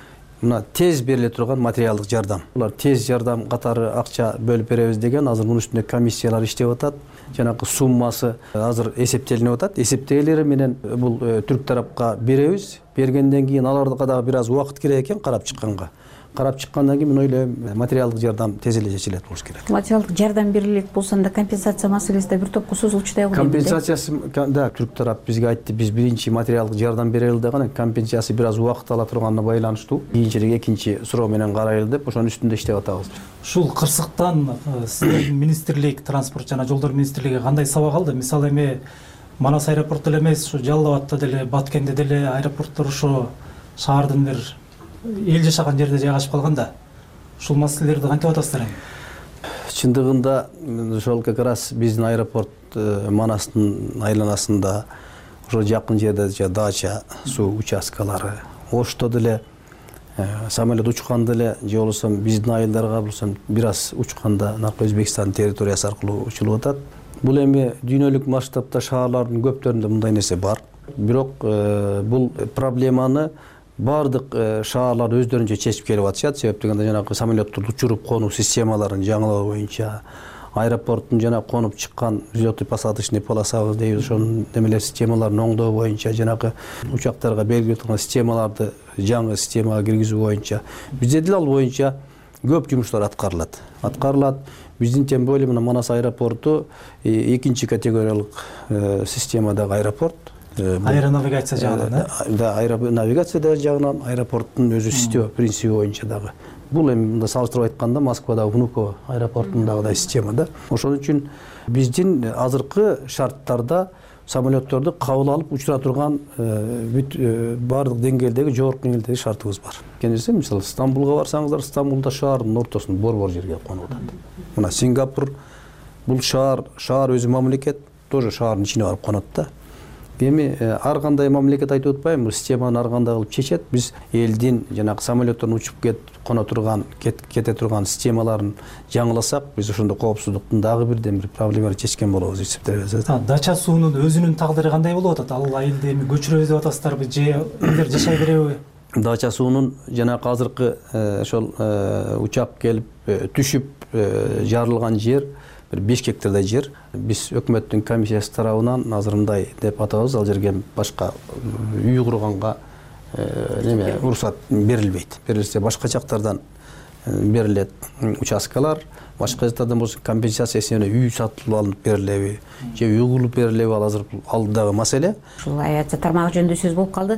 мына тез бериле турган материалдык жардам. Булар тез жардам катары акча бөлүп беребиз деген азыр мунун үстүндө комиссиялар иштеп атат. Жанагы суммасы азыр эсептелинип атат. Эсептегилери менен бул түрк тарапка беребиз. Бергенден кийин аларга дагы бир аз убакыт керек экен карап чыкканга. Карап чыккандан кийин мен ойлойм материалдык жардам тез эле чечилет болуш керек. Материалдык жардам берилет болсо да компенсация маселеси да бир топко созулчудай болот. Компенсациясы да түрк тарап бизге айтты, биз биринчи материалдык жардам берели деген, компенсациясы бир аз убакыт ала турганына байланыштуу. Кийинчерээк экинчи суроо менен карайлы деп ошонун үстүндө иштеп атабыз. Ушул кырсыктан сиздердин министрлик, транспорт жана жолдор министрлиги кандай сабак алды? Мисалы эми Манас аэропорту эле эмес, ушу Жалал Абадта деле, Баткенде деле аэропорттор ошо шаардын бир эл жашаган жерде жайгашып калганда ушул маселелерди кантип атасыздар эми? Чындыгында ошол как раз биздин аэропорт Манастын айланасында ошо жакын жерде дача, суу участкалары, ошто деле самолет учканда эле же болбосо биздин айылдарга болсо бир аз учканда Өзбекстан территориясы аркылуу учулуп атат. Бул эми дүйнөлүк масштабта шаарлардын көптөрүндө мындай нерсе бар. Бирок бул проблеманы бардык шаарлар өздөрүнчө чечип келип атышат. Себеп дегенде жанагы самолетту учуруп конуу системаларын жаңылоо боюнча, аэропорттун жана конуп чыккан взлётный посадочный полосабыз дейбиз, ошонун немелер системаларын оңдоо боюнча, жанагы учактарга белгилүү турган системаларды жаңы системага киргизүү боюнча бизде деле ал боюнча көп жумуштар аткарылат. Биздин тем более мына Манас аэропорту экинчи категориялык системадагы аэропорт. Аэронавигация жагынан, да, аэронавигация жагынан аэропорттун өзү система принципи боюнча дагы. Бул эми мында салыштырып айтканда Москвада Внуково аэропортундагыдай система да. Ошон үчүн биздин азыркы шарттарда самолетторду кабыл алып учура турган бардык деңгээлдеги жогорку деңгээлдеги шартыбыз бар. Кенесе мисалы Стамбулга барсаңыздар, Стамбулда шаардын ортосунда борбор жерге конуп атат. Мына Сингапур бул шаар өзү мамлекет, тоже шаардын ичине барып конот да. Эми ар кандай мамлекет айтып атпайбы, бул системаны ар кандай кылып чечет. Биз элдин жанагы самолеттордун учуп кете турган системаларын жаңыласак, биз ошондо коопсуздуктун дагы бирден бир проблеманы чечкен болобуз деп эсептейбиз. Дача суунун өзүнүн тагдыры кандай болуп атат? Ал айылды эми көчүрөбүз деп атасыздарбы же элдер жашай береби? Дача суунун жанагы азыркы ошол учак келип түшүп жарылган жер 5 гектардай жер. Биз өкмөттүн комиссиясы тарабынан азыр мындай деп атабыз, ал жерге башка үй курганга неме уруксат берилбейт. Берилсе башка жактардан берилет участкалар, башка жактардан болсо компенсация эсебинен үй сатылып алынып берилеби же үй курулуп берилеби, ал азыр алдыдагы маселе. Ушул авиация тармагы жөнүндө сөз болуп калды.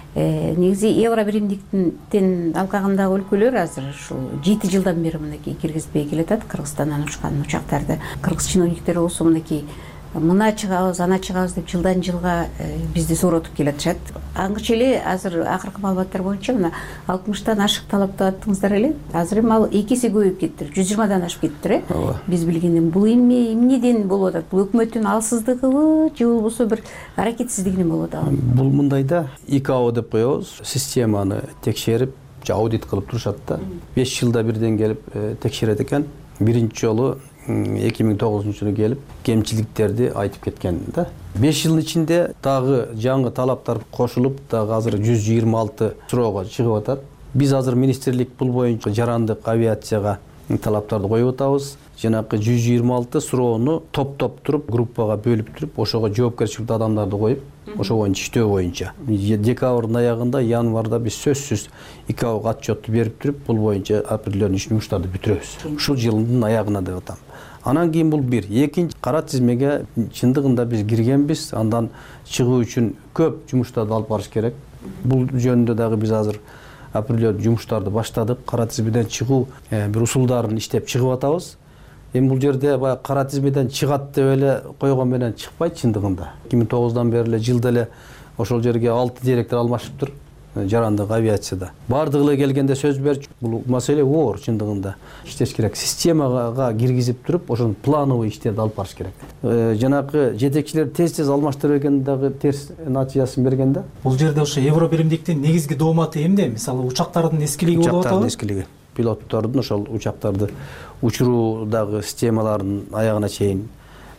Негизи евро биримдиктен алкагындагы өлкөлөр азыр ушул 7 жылдан бери мынакей киргизбей келатат Кыргызстандан учкан учактарды. Кыргыз чиновниктери болсо мынакей мына чыгабыз, ана чыгабыз деп жылдан жылга бизди сооротуп келатышат. Аңгыча эле азыр акыркы маалыматтар боюнча мына 60тан ашык талапты аттыңыздар эле. Азыр эми ал 2 эсе көбөйүп кетти. 120дан ашып кетти. Биз билгенден бул эмнеден болуп атат? Бул өкмөттүн алсыздыгыбы же болбосо бир аракетсиздигинен болуп атабы? Бул мындайда ИКАО деп коебуз. Системаны текшерип, аудит кылып турушат да. 5 жылда бирден келип текшерет экен. Биринчи жолу 2009-жылы келип кемчиликтерди айтып кеткен да. 5 жылдын ичинде дагы жаңы талаптар кошулуп, дагы азыр 126 суроого чыгып атат. Биз азыр министрлик бул боюнча жарандык авиацияга талаптарды коюп атабыз. Жанагы 126 суроону топ-топ туруп, группага бөлүп туруп, ошого жоопкерчиликтүү адамдарды коюп, ошо боюнча иштөө боюнча. Декабрдын аягында, январда биз сөзсүз ИКАОга отчетту берип туруп, бул боюнча определенный жумуштарды бүтүрөбүз. Ушул жылдын аягына деп атам. Анан кийин бул бир. Экинчи, кара тизмеге чындыгында биз киргенбиз. Андан чыгуу үчүн көп жумуштарды алып барыш керек. Бул жөнүндө дагы биз азыр определенный жумуштарды баштадык. Кара тизмеден чыгуу бир усулдарын иштеп чыгып атабыз. Эми бул жерде баягы кара тизмеден чыгат деп эле койгон менен чыкпайт чындыгында. 2009-дан бери эле жылда эле ошол жерге 6 директор алмашыптыр жарандык авиацияда. Бардыгы эле келгенде сөз берчү. Бул маселе оор чындыгында. Иштеш керек. Системага киргизип туруп, ошонун плановый иштерди алып барыш керек. Жанагы жетекчилер тез-тез алмаштырып берген дагы терс натыйжасын берген да. Бул жерде ошо евро биримдиктин негизги дооматы эмне? Мисалы учактардын эскилиги болуп атабы? Учактардын эскилиги. Пилоттордун ошол учактарды учуруудагы системаларын аягына чейин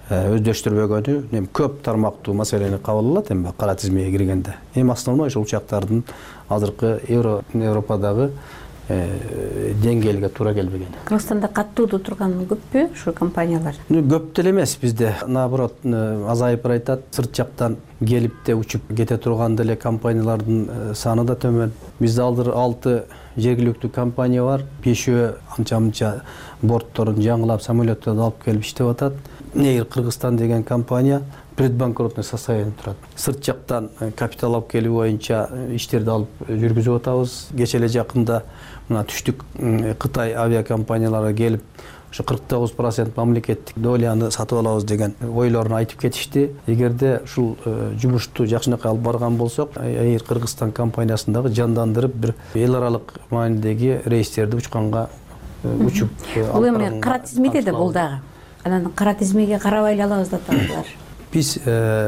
өздөштүрбөгөнү эми көп тармактуу маселени кабыл алат эми кара тизмеге киргенде. Эми основной ошол учактардын азыркы Европадагы деңгээлге туура келбеген. Кыргызстанда каттоодо турган көппү ушу компаниялар? Көп деле эмес, бизде наоборот азайып баратат. Сырт жактан келип де учуп кете турган деле компаниялардын саны да төмөн. Бизде 6 жергиликтүү компания бар. 5 анча-мынча бортторун жаңылап, самолетторду алып келип иштеп атат. Нейр Кыргызстан деген компания предбанкротный состояние турат. Сырт жактан капитал алып келүү боюнча иштерди алып жүргүзүп атабыз. Кече эле жакында мына түштүк Кытай авиакомпаниялары келип ошо 49% мамлекеттик доляны сатып алабыз деген ойлорун айтып кетишти. Эгерде ушул жумушту жакшынакай алып барган болсок, Air Кыргызстан компаниясындагы жандандырып бир эл аралык маанидеги рейстерди учканга учуп. Бул эми кара тизмеде да бул дагы. Анан кара тизмеге карабай эле алабыз да таалар. Биз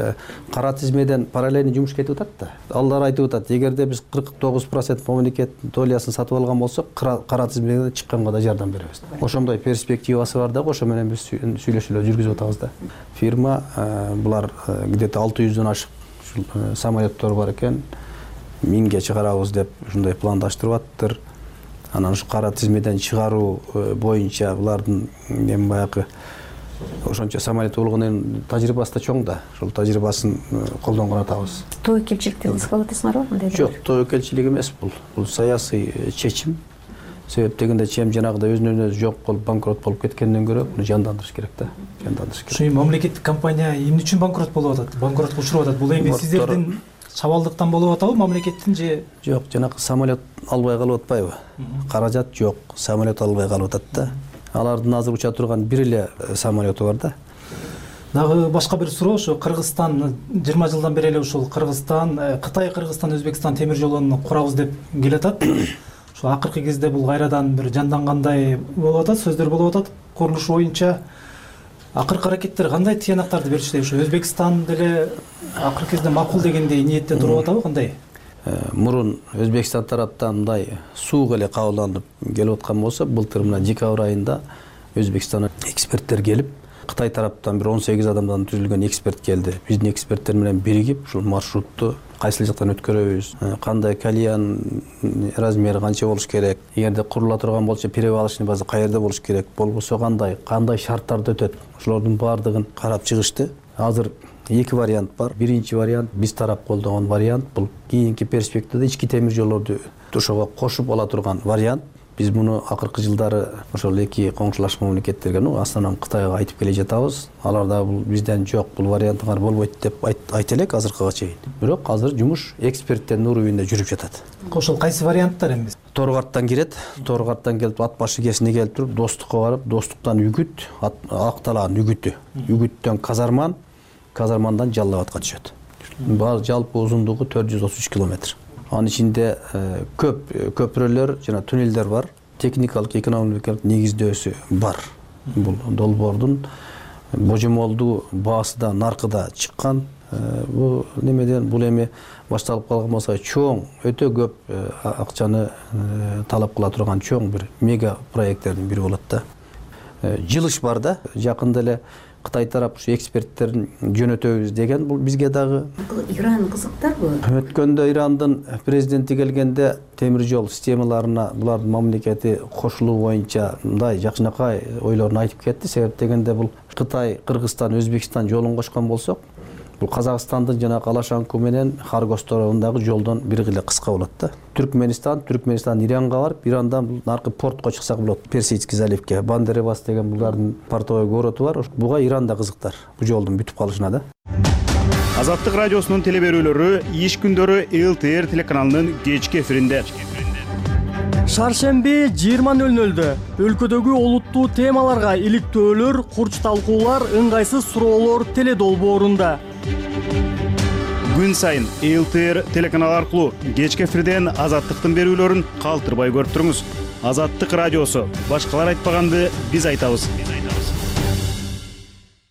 кара тизмеден параллельный жумуш кетип атат да. Алар айтып атат, эгерде биз 49% мамлекет долясын сатып алган болсок, кара тизмеден чыкканга да жардам беребиз. Ошондой перспективасы бар да, ошо менен биз сүйлөшүүлөр жүргүзүп атабыз да. Фирма булар где-то 600дөн ашык самолеттор бар экен. 1000ге чыгарабыз деп ушундай пландаштырып аттыр. Анан ушу кара тизмеден чыгаруу боюнча булардын эми баягы ошончо самолет болгонун тажрыйбасы да чоң да. Ошол тажрыйбасын колдонгон атабыз. Тоокелчиликти кыскалап атасыңарбы мындай? Жок, тоокелчилик эмес бул. Бул саясий чечим. Себеп дегенде чем жанагыдай өзүнөн өзү жок болуп банкрот болуп кеткенден көрө буну жандандырыш керек да. Жандандырыш керек. Ушу мамлекеттик компания эмне үчүн банкрот болуп атат? Банкротко учуруп атат. Бул эми сиздердин чабалдыктан болуп атабы, мамлекеттин же? Жок, жанагы самолет албай калып атпайбы? Каражат жок, самолет албай калып атат да. Алардын азыр уча турган бир эле самолету бар да. Дагы башка бир суроо, ошо Кыргызстан 20 жылдан бери эле ушул Кыргызстан, Кытай, Кыргызстан, Өзбекстан темир жолун курабыз деп келатат. Ошо акыркы кезде бул кайрадан бир жандангандай болуп атат, сөздөр болуп атат. Курулуш боюнча акыркы аракеттер кандай тыянактарды беришти? Ошо Өзбекстан деле акыркы кезде макул дегендей ниетте туруп атабы, кандай? Мурун Өзбекстан тараптан мындай суук эле кабылданып келип аткан болсо, былтыр мына декабрь айында Өзбекстандан эксперттер келип, Кытай тараптан бир 18 адамдан түзүлгөн эксперт келди. Биздин эксперттер менен биригип ушул маршрутту кайсы жактан өткөрөбүз, кандай колеян размери канча болуш керек, эгерде курула турган болсо перевалочный база каерде болуш керек, болбосо кандай шарттарды өтөт. Ошолордун баардыгын карап чыгышты. Азыр 2 вариант бар. Биринчи вариант биз тарап колдогон вариант, бул кийинки перспективада ички темир жолдорду ошого кошуп ала турган вариант. Биз муну акыркы жылдары ошол эки коңшулаш мамлекеттерге, астанам Кытайга айтып келе жатабыз. Алар да бул бизден жок, бул вариантыңар болбойт деп айта элек азыркыга чейин. Бирок азыр жумуш эксперттердин уровенде жүрүп жатат. Ошол кайсы варианттар эми? Торгарттан кирет, Торгарттан келип ат башы кесине келип туруп, Достукка барып, Достуктан Үгүт, Акталаан Үгүтү, Үгүттөн Казармандан Жалал абадка түшөт. Бар жалпы узундугу 433 километр. Анын ичинде көп көпүрөлөр жана туннелдер бар. Техникалык, экономикалык негиздөөсү бар. Бул долбоордун божомолдуу баасы да наркы да чыккан. Бул немеден бул эми башталып калган болсо чоң, өтө көп акчаны талап кыла турган чоң бир мега проекттердин бири болот да. Жылыш бар да, жакында эле Кытай тарап ушу эксперттерин жөнөтөбүз деген, бул бизге дагы Иран кызыктарбы? Өткөндө Ирандын президенти келгенде темир жол системаларына булардын мамлекети кошулуу боюнча мындай жакшынакай ойлорун айтып кетти. Себеп дегенде бул Кытай, Кыргызстан, Өзбекстан жолун кошкон болсок, бул Казакстандын жана Алашанку менен Харгос тарабындагы жолдон бир эле кыска болот да. Түркменистан Иранга барып, Ирандан бул наркы портко чыксак болот. Персидский заливке, Бандеребас деген булардын портовой городу бар. Буга Иран да кызыктар. Бул жолдун бүтүп калышына да. Азаттык радиосунун телеберүүлөрү иш күндөрү ЛТР телеканалынын кечки эфиринде. Шаршемби 20:00-дө өлкөдөгү олуттуу темаларга иликтөөлөр, курч талкуулар, ыңгайсыз суроолор теле долбоорунда. Күн сайын ЛТР телеканалы аркылуу кечки эфирден азаттыктын берүүлөрүн калтырбай көрүп туруңуз. Азаттык радиосу, башкалар айтпаганды биз айтабыз.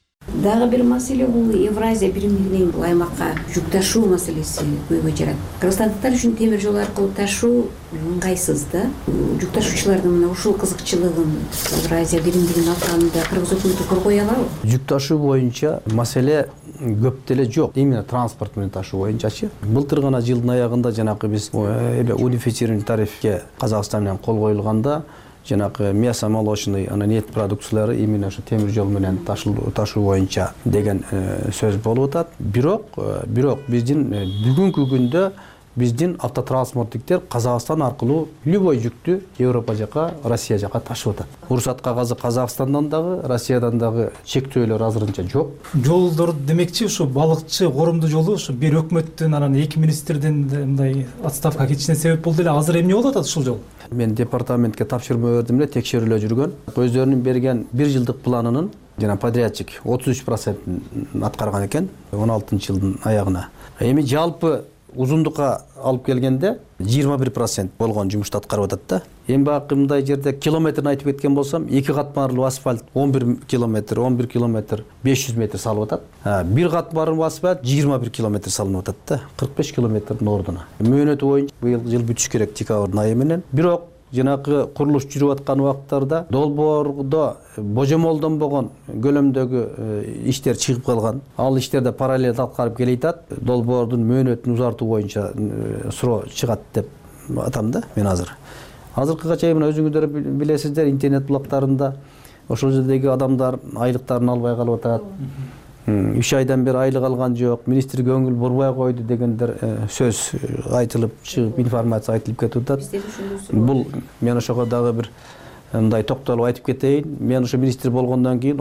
дагы бир маселе бул Евразия биримдигинен бул аймакка жүк ташуу маселеси көйгөй жарат. Кыргызстандыктар үчүн темир жол аркылуу ташуу ыңгайсыз да. Жүк ташуучулардын мына ушул кызыкчылыгын Евразия биримдигин алкагында кыргыз өкмөтү коргой алабы? Жүк ташуу боюнча маселе көп деле жок. Именно транспорт менен ташуу боюнчачы. Былтыр гана жылдын аягында жанагы биз унифицированный тарифке Казакстан менен кол коюлганда жанагы мясо-молочный нефть продукциялары именно ошо темир жол менен ташуу боюнча деген сөз болуп атат. Бирок биздин бүгүнкү күндө биздин автотранспорттиктер Казакстан аркылуу любой жүктү Европа жака, Россия жака ташып атат. Уруксат кагазы Казакстандан дагы, Россиядан дагы чектөөлөр азырынча жок. Жолдор демекчи ушу балыкчы коомдуу жолу ушу бир өкмөттүн анан эки министрдин мындай отставка кетишине себеп болду эле. Азыр эмне болуп атат ушул жол? Мен департаментке тапшырма бердим эле, текшерүүлөр жүргөн. Өздөрүнүн берген 1 жылдык планынын жана подрядчик 33% аткарган экен 16-жылдын аягына. Эми жалпы узундукка алып келгенде 21% болгон жумушту аткарып атат да. Эми бакы мындай жерде километрин айтып кеткен болсом, 2 катмарлуу асфальт 11 километр 500 метр салып атат. Бир катмарлуу асфальт 21 километр салынып атат да. 45 километрдин ордуна. Мөөнөтү боюнча быйыл жыл бүтүш керек декабрдын айы менен. Бирок жанагы курулуш жүрүп аткан убакыттарда долбоордо божомолдонбогон көлөмдөгү иштер чыгып калган. Ал иштерди параллель аткарып келе атат. Долбоордун мөөнөтүн узартуу боюнча суроо чыгат деп атам да мен азыр. Азыркыга чейин мына өзүңүздөр билесиздер, интернет булактарында ошол жердеги адамдар айлыктарын албай калып атат. 3 айдан бери айлык алган жок, министр көңүл бурбай койду дегендер сөз айтылып чыгып, информация айтылып кетип атат. Бул мен ошого дагы бир мындай токтолуп айтып кетейин. Мен ошо министр болгондон кийин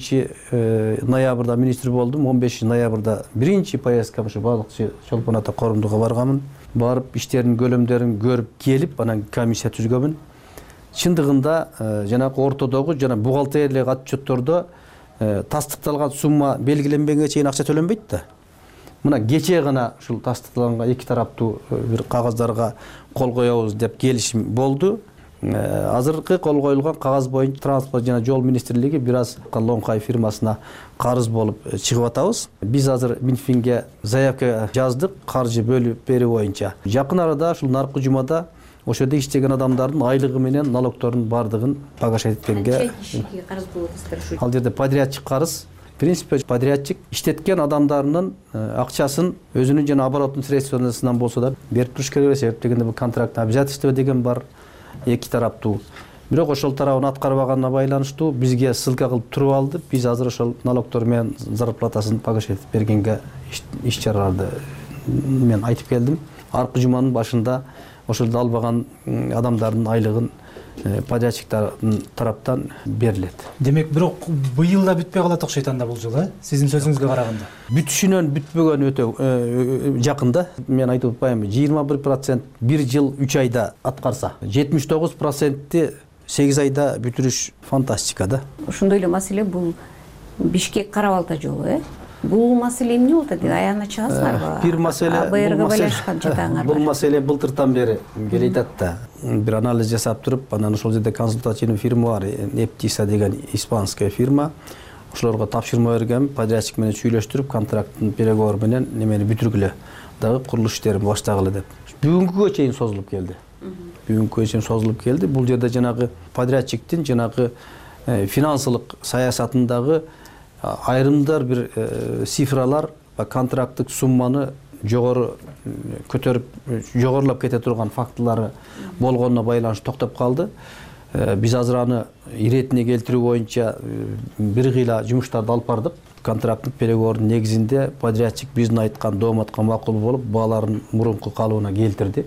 11 ноябрда министр болдум, 15 ноябрда биринчи поездка ошо балыкчы Чолпон ата корумдуга барганмын. Барып иштердин көлөмдөрүн көрүп келип, анан комиссия түзгөнмүн. Чындыгында жанагы ортодогу жана бухгалтериялык отчеттордо тастыкталган сумма белгиленбегенге чейин акча төлөнбөйт да. Мына кечээ гана ушул тастыкталганга эки тараптуу бир кагаздарга кол коебуз деп келишим болду. Азыркы кол коюлган кагаз боюнча транспорт жана жол министрлиги бир аз Лонкай фирмасына карыз болуп чыгып атабыз. Биз азыр Минфинге заявка жаздык, каржы бөлүп берүү боюнча. Жакын арада ушул наркы жумада ошодо иштеген адамдардын айлыгы менен налогтордун бардыгын багаш эткенге карыз болуп атат. Ал жерде подрядчик карыз. В принципе, подрядчик иштеткен адамдарынын акчасын өзүнүн жана оборотный средствосынан болсо да берип туруш керек. Себеп дегенде бул контракт обязательство деген бар эки тараптуу. Бирок ошол тарабын аткарбаганына байланыштуу бизге ссылка кылып туруп алды. Биз азыр ошол налогтор менен зарплатасын багаш этип бергенге иш чараларды мен айтып келдим. Аркы жуманын башында ошолду албаган адамдардын айлыгын подрядчиктардын тараптан берилет. Демек, бирок быйыл да бүтпөй калат окшойт анда бул жол, сиздин сөзүңүзгө караганда. Бүтүшүнөн бүтпөгөн өтө жакында. Мен айтып атпаймынбы, 21% бир жыл 3 айда аткарса, 79%-ти 8 айда бүтүрүш фантастика да. Ошондой эле маселе бул Бишкек Кара-Балта жолу, Бул маселе эмне болуп атат? Аягына чыгасыңарбы? Бир маселе АБРга байланышкан жатаңар. Бул маселе былтыртан бери келе атат да. Бир анализ жасап туруп, анан ошол жерде консультативный фирма бар, Нептиса деген испанская фирма. Ошолорго тапшырма берген, подрядчик менен сүйлөштүрүп, контракттын переговор менен немени бүтүргүлө. Дагы курулуш иштерин баштагылы деп. Бүгүнкүгө чейин созулуп келди. Бул жерде жанагы подрядчиктин жанагы финансылык саясатындагы айрымдар бир цифралар контракттык сумманы жогору көтөрүп жогорулап кете турган фактылары болгонуна байланыштуу токтоп калды. Биз азыр аны иретине келтирүү боюнча бир кыйла жумуштарды алып бардык. Контракттык переговордун негизинде подрядчик биздин айткан дооматка макул болуп, бааларын мурунку калыбына келтирди.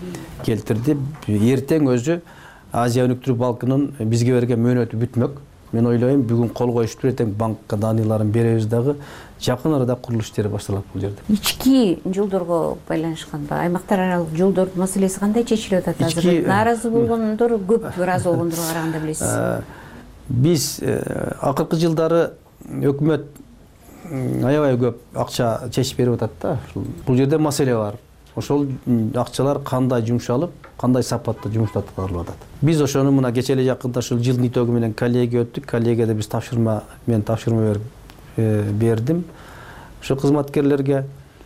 Эртең өзү Азия өнүктүрүү банкынын бизге берген мөөнөтү бүтмөк. Мен ойлойм, бүгүн кол коюштур, эртең банкка даныйларын беребиз дагы. Жакын арада курулуш иштери башталат бул жерде. Ички жолдорго байланышкан аймактар аралык жолдордун маселеси кандай чечилип атат азыр? Нааразы болгондор көп, ыраазы болгондорго караганда билесиз. Биз акыркы жылдары өкмөт аябай көп акча чечип берип атат да. Бул жерде маселе бар. Ошол акчалар кандай жумшалып, кандай сапатта жумуштар аткарылып атат. Биз ошону мына кече эле жакында ушул жылдын итоги менен коллегия өттүк. Коллегияда биз тапшырма берип бердим ошо кызматкерлерге.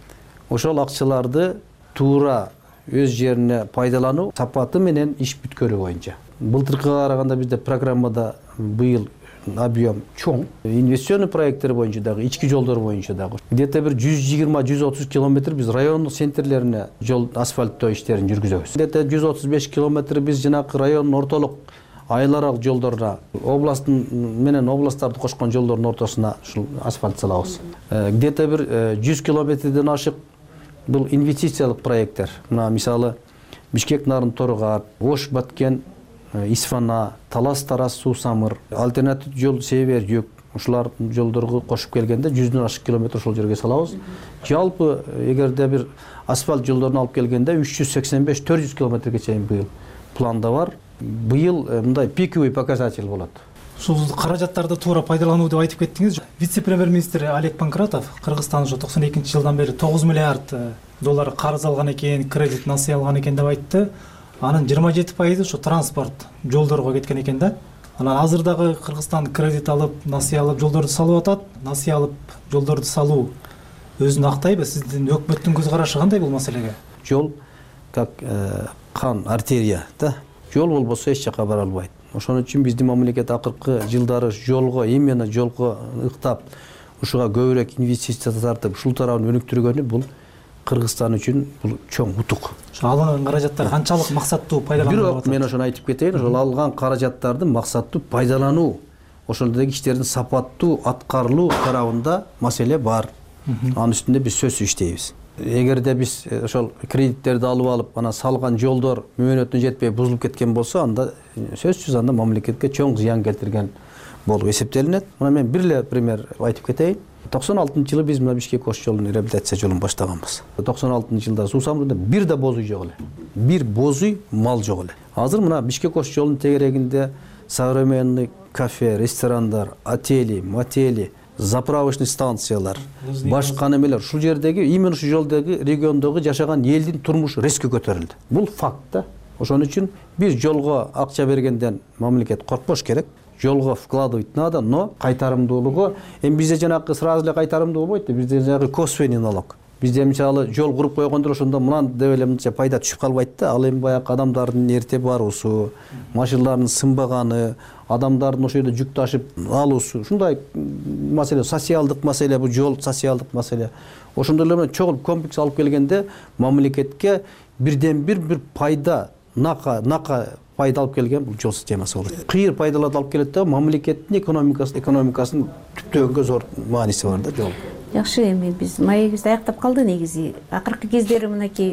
Ошол акчаларды туура өз жерине пайдалануу сапаты менен иш бүткөрүү боюнча. Былтыркыга караганда бизде программада быйыл объем чоң. Инвестиционный проекттер боюнча дагы, ички жолдор боюнча дагы где-то бир 120-130 километр биз райондук центрлерине жол асфальттоо иштерин жүргүзөбүз. Где-то 135 километр биз жанагы райондун ортолук айыл аралык жолдоруна, областтын менен областтарды кошкон жолдордун ортосуна ушул асфальт салабыз. Где-то бир 100 километрден ашык бул инвестициялык проекттер. Мына мисалы Бишкек Нарын Торгат, Ош Баткен Исфана, Талас Тарас Суу Самыр, альтернатив жол Север Юг, ушулар жолдорго кошуп келгенде 100дөн ашык километр ошол жерге салабыз. Жалпы эгерде бир асфальт жолдорун алып келгенде 385-400 километрге чейин быйыл планда бар. Быйыл мындай пиковый показатель болот. Ушул каражаттарды туура пайдалануу деп айтып кеттиңиз. Вице-премьер-министр Олег Панкратов Кыргызстан ошо 92-жылдан бери 9 миллиард доллар карыз алган экен, кредит насыя алган экен деп айтты. Анын 27% ошо транспорт жолдорго кеткен экен да. Анан азыр дагы Кыргызстан кредит алып, насыя алып жолдорду салып атат. Насыя алып жолдорду салуу өзүн актайбы? Сиздин өкмөттүн көз карашы кандай бул маселеге? Жол как кан артерия да. Жол болбосо эч жака бара албайт. Ошон үчүн биздин мамлекет акыркы жылдары жолго, именно жолго ыктап, ушуга көбүрөөк инвестиция тартып, ушул тарабын өнүктүргөнү бул Кыргызстан үчүн бул чоң утук. Алынган каражаттар канчалык максаттуу пайдаланылып атат? Бирок мен ошону айтып кетейин, ошол алган каражаттарды максаттуу пайдалануу, ошондогу иштердин сапаттуу аткарылуу тарабында маселе бар. Анын үстүндө биз сөзсүз иштейбиз. Эгерде биз ошол кредиттерди алып алып, ана салган жолдор мөөнөтүнө жетпей бузулуп кеткен болсо, анда сөзсүз анда мамлекетке чоң зыян келтирген болуп эсептелинет. Мына мен бир эле пример айтып кетейин. 96-жылы биз мына Бишкек Ош жолунун реабилитация жолун баштаганбыз. 96-жылда Суу Самырда бир да бозуй жок эле. Бир бозуй мал жок эле. Азыр мына Бишкек Ош жолунун тегерегинде современный кафе, ресторандар, отели, мотели, заправочный станциялар, башка немелер. Ушул жердеги, именно ушул жолдогу региондогу жашаган элдин турмушу резко көтөрүлдү. Бул факт да. Ошон үчүн биз жолго акча бергенден мамлекет коркпош керек. Жолго вкладывать надо, но кайтарымдуулугу эми бизде жанагы сразу эле кайтарымдуу болбойт да. Бизде жанагы косвенный налог. Бизде мисалы жол куруп койгондор ошондо мындан деп эле мынча пайда түшүп калбайт да. Ал эми баягы адамдардын эрте баруусу, машиналардын сынбаганы, адамдардын ошол жерде жүк ташып алуусу, ушундай маселе, социалдык маселе, бул жол социалдык маселе. Ошондой эле менен чогуу комплекс алып келгенде мамлекетке бирден бир пайда, нака пайда алып келген бул жол системасы болот. Кыйыр пайдаларды алып келет да, мамлекеттин экономикасын түптөгөнгө зор мааниси бар да жол. Жакшы, эми биз маегибизди аяктап калды негизи. Акыркы кездери мынакей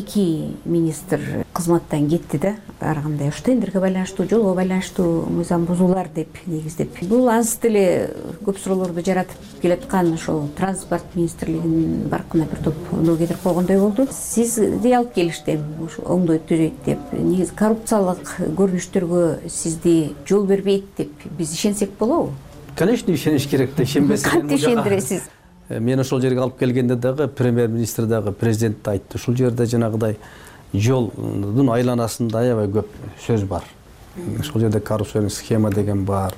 2 министр кызматтан кетти да. Ар кандай тендерге байланыштуу, жолго байланыштуу мыйзам бузуулар деп негиздеп. Бул ансы деле көп суроолорду жаратып келаткан ошол транспорт министрлигинин баркына бир топ оңдоо кетирип койгондой болду. Сизди алып келишти ушу оңдоо түзөйт деп. Негизи коррупциялык көрүнүштөргө сизди жол бербейт деп биз ишенсек болобу? Конечно, ишениш керек да, ишенбесек кантип ишендиресиз? Мен ошол жерге алып келгенде дагы премьер-министр дагы президент да айтты. Ушул жерде жанагыдай жолдун айланасында аябай көп сөз бар. Ошол жерде коррупционный схема деген бар.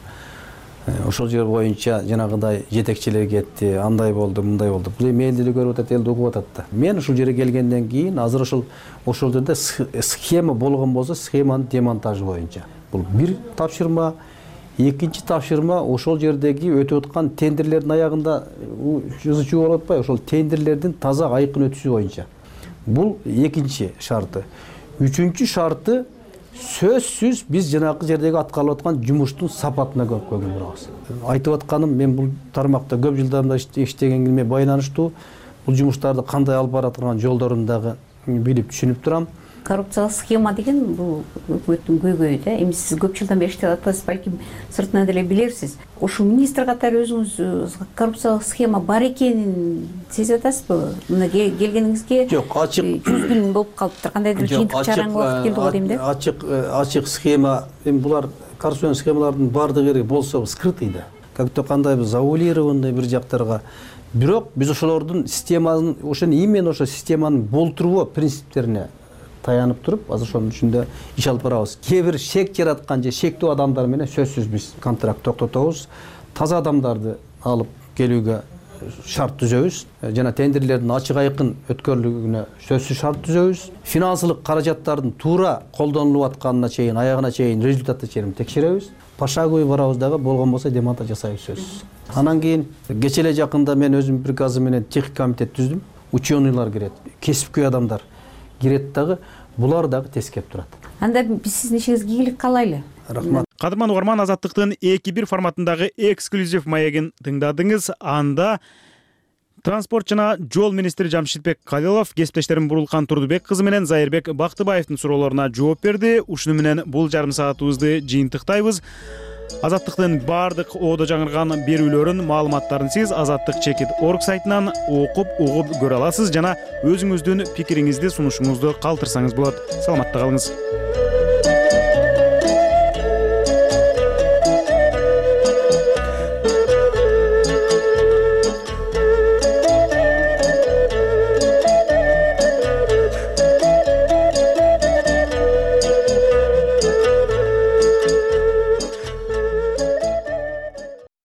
Ошол жер боюнча жанагыдай жетекчилер кетти, андай болду, мындай болду. Бул эми эл деле көрүп атат, эл угуп атат да. Мен ушул жерге келгенден кийин азыр ошол жерде схема болгон болсо, схеманын демонтажы боюнча. Бул бир тапшырма. Экинчи тапшырма ошол жердеги өтүп аткан тендерлердин аягында жазуучу болуп атпайбы, ошол тендерлердин таза айкын өтүшү боюнча. Бул экинчи шарты. Үчүнчү шарты сөзсүз биз жанагы жердеги аткарылып аткан жумуштун сапатына көп көңүл бурабыз. Айтып атканым, мен бул тармакта көп жылдан бери иштегениме байланыштуу. Бул жумуштарды кандай алып бараткан жолдорун дагы билип түшүнүп турам. Коррупциялык схема деген бул өкмөттүн көйгөйү да. Эми сиз көп жылдан бери иштеп атасыз, балким сыртынан деле билерсиз. Ошол министр катары өзүңүз коррупциялык схема бар экенин сезип атасызбы? Мына келгениңизге жок, ачык 100 күн болуп калыптыр. Кандайдыр жыйынтык чараңга убакыт келди го дейм да. Ачык схема, эми булар коррупцион схемалардын бардыгы болсо скрытый да. Как-то кандайбы завуалированный бир жактарга. Бирок биз ошолордун системанын, ошону именно ошо системанын болтуруу принциптерине таянып туруп, азыр ошонун үчүндө иш алып барабыз. Кээ бир шек жараткан же шектүү адамдар менен сөзсүз биз контракт токтотобуз. Таза адамдарды алып келүүгө шарт түзөбүз. Жана тендерлердин ачык айкын өткөрүлүгүнө сөзсүз шарт түзөбүз. Финансылык каражаттардын туура колдонулуп атканына чейин, аягына чейин результатты чейин текшеребиз. Пошаговый барабыз дагы, болгон болсо демонтаж жасайбыз сөзсүз. Анан кийин кече эле жакында мен өзүм приказы менен техник комитет түздүм. Ученыйлар кирет, кесипкөй адамдар кирет дагы, булар дагы тескеп турат. Анда биз сиздин ишиңизге ийгилик каалайлы. Рахмат. Кадырман угарман, Азаттыктын 2-1 форматындагы эксклюзив маегин тыңдадыңыз. Анда транспорт жана жол министри Жамшитбек Калилов кесиптештерим Бурулкан Турдубек кызы менен Зайырбек Бактыбаевдин суроолоруна жооп берди. Ушуну менен бул жарым саатыбызды жыйынтыктайбыз. Азаттыктын баардык оодо жаңырган берүүлөрүн, маалыматтарын сиз azattik.org сайтынан окуп, угуп көрө аласыз жана өзүңүздүн пикириңизди, сунушуңузду калтырсаңыз болот. Саламатта калыңыз.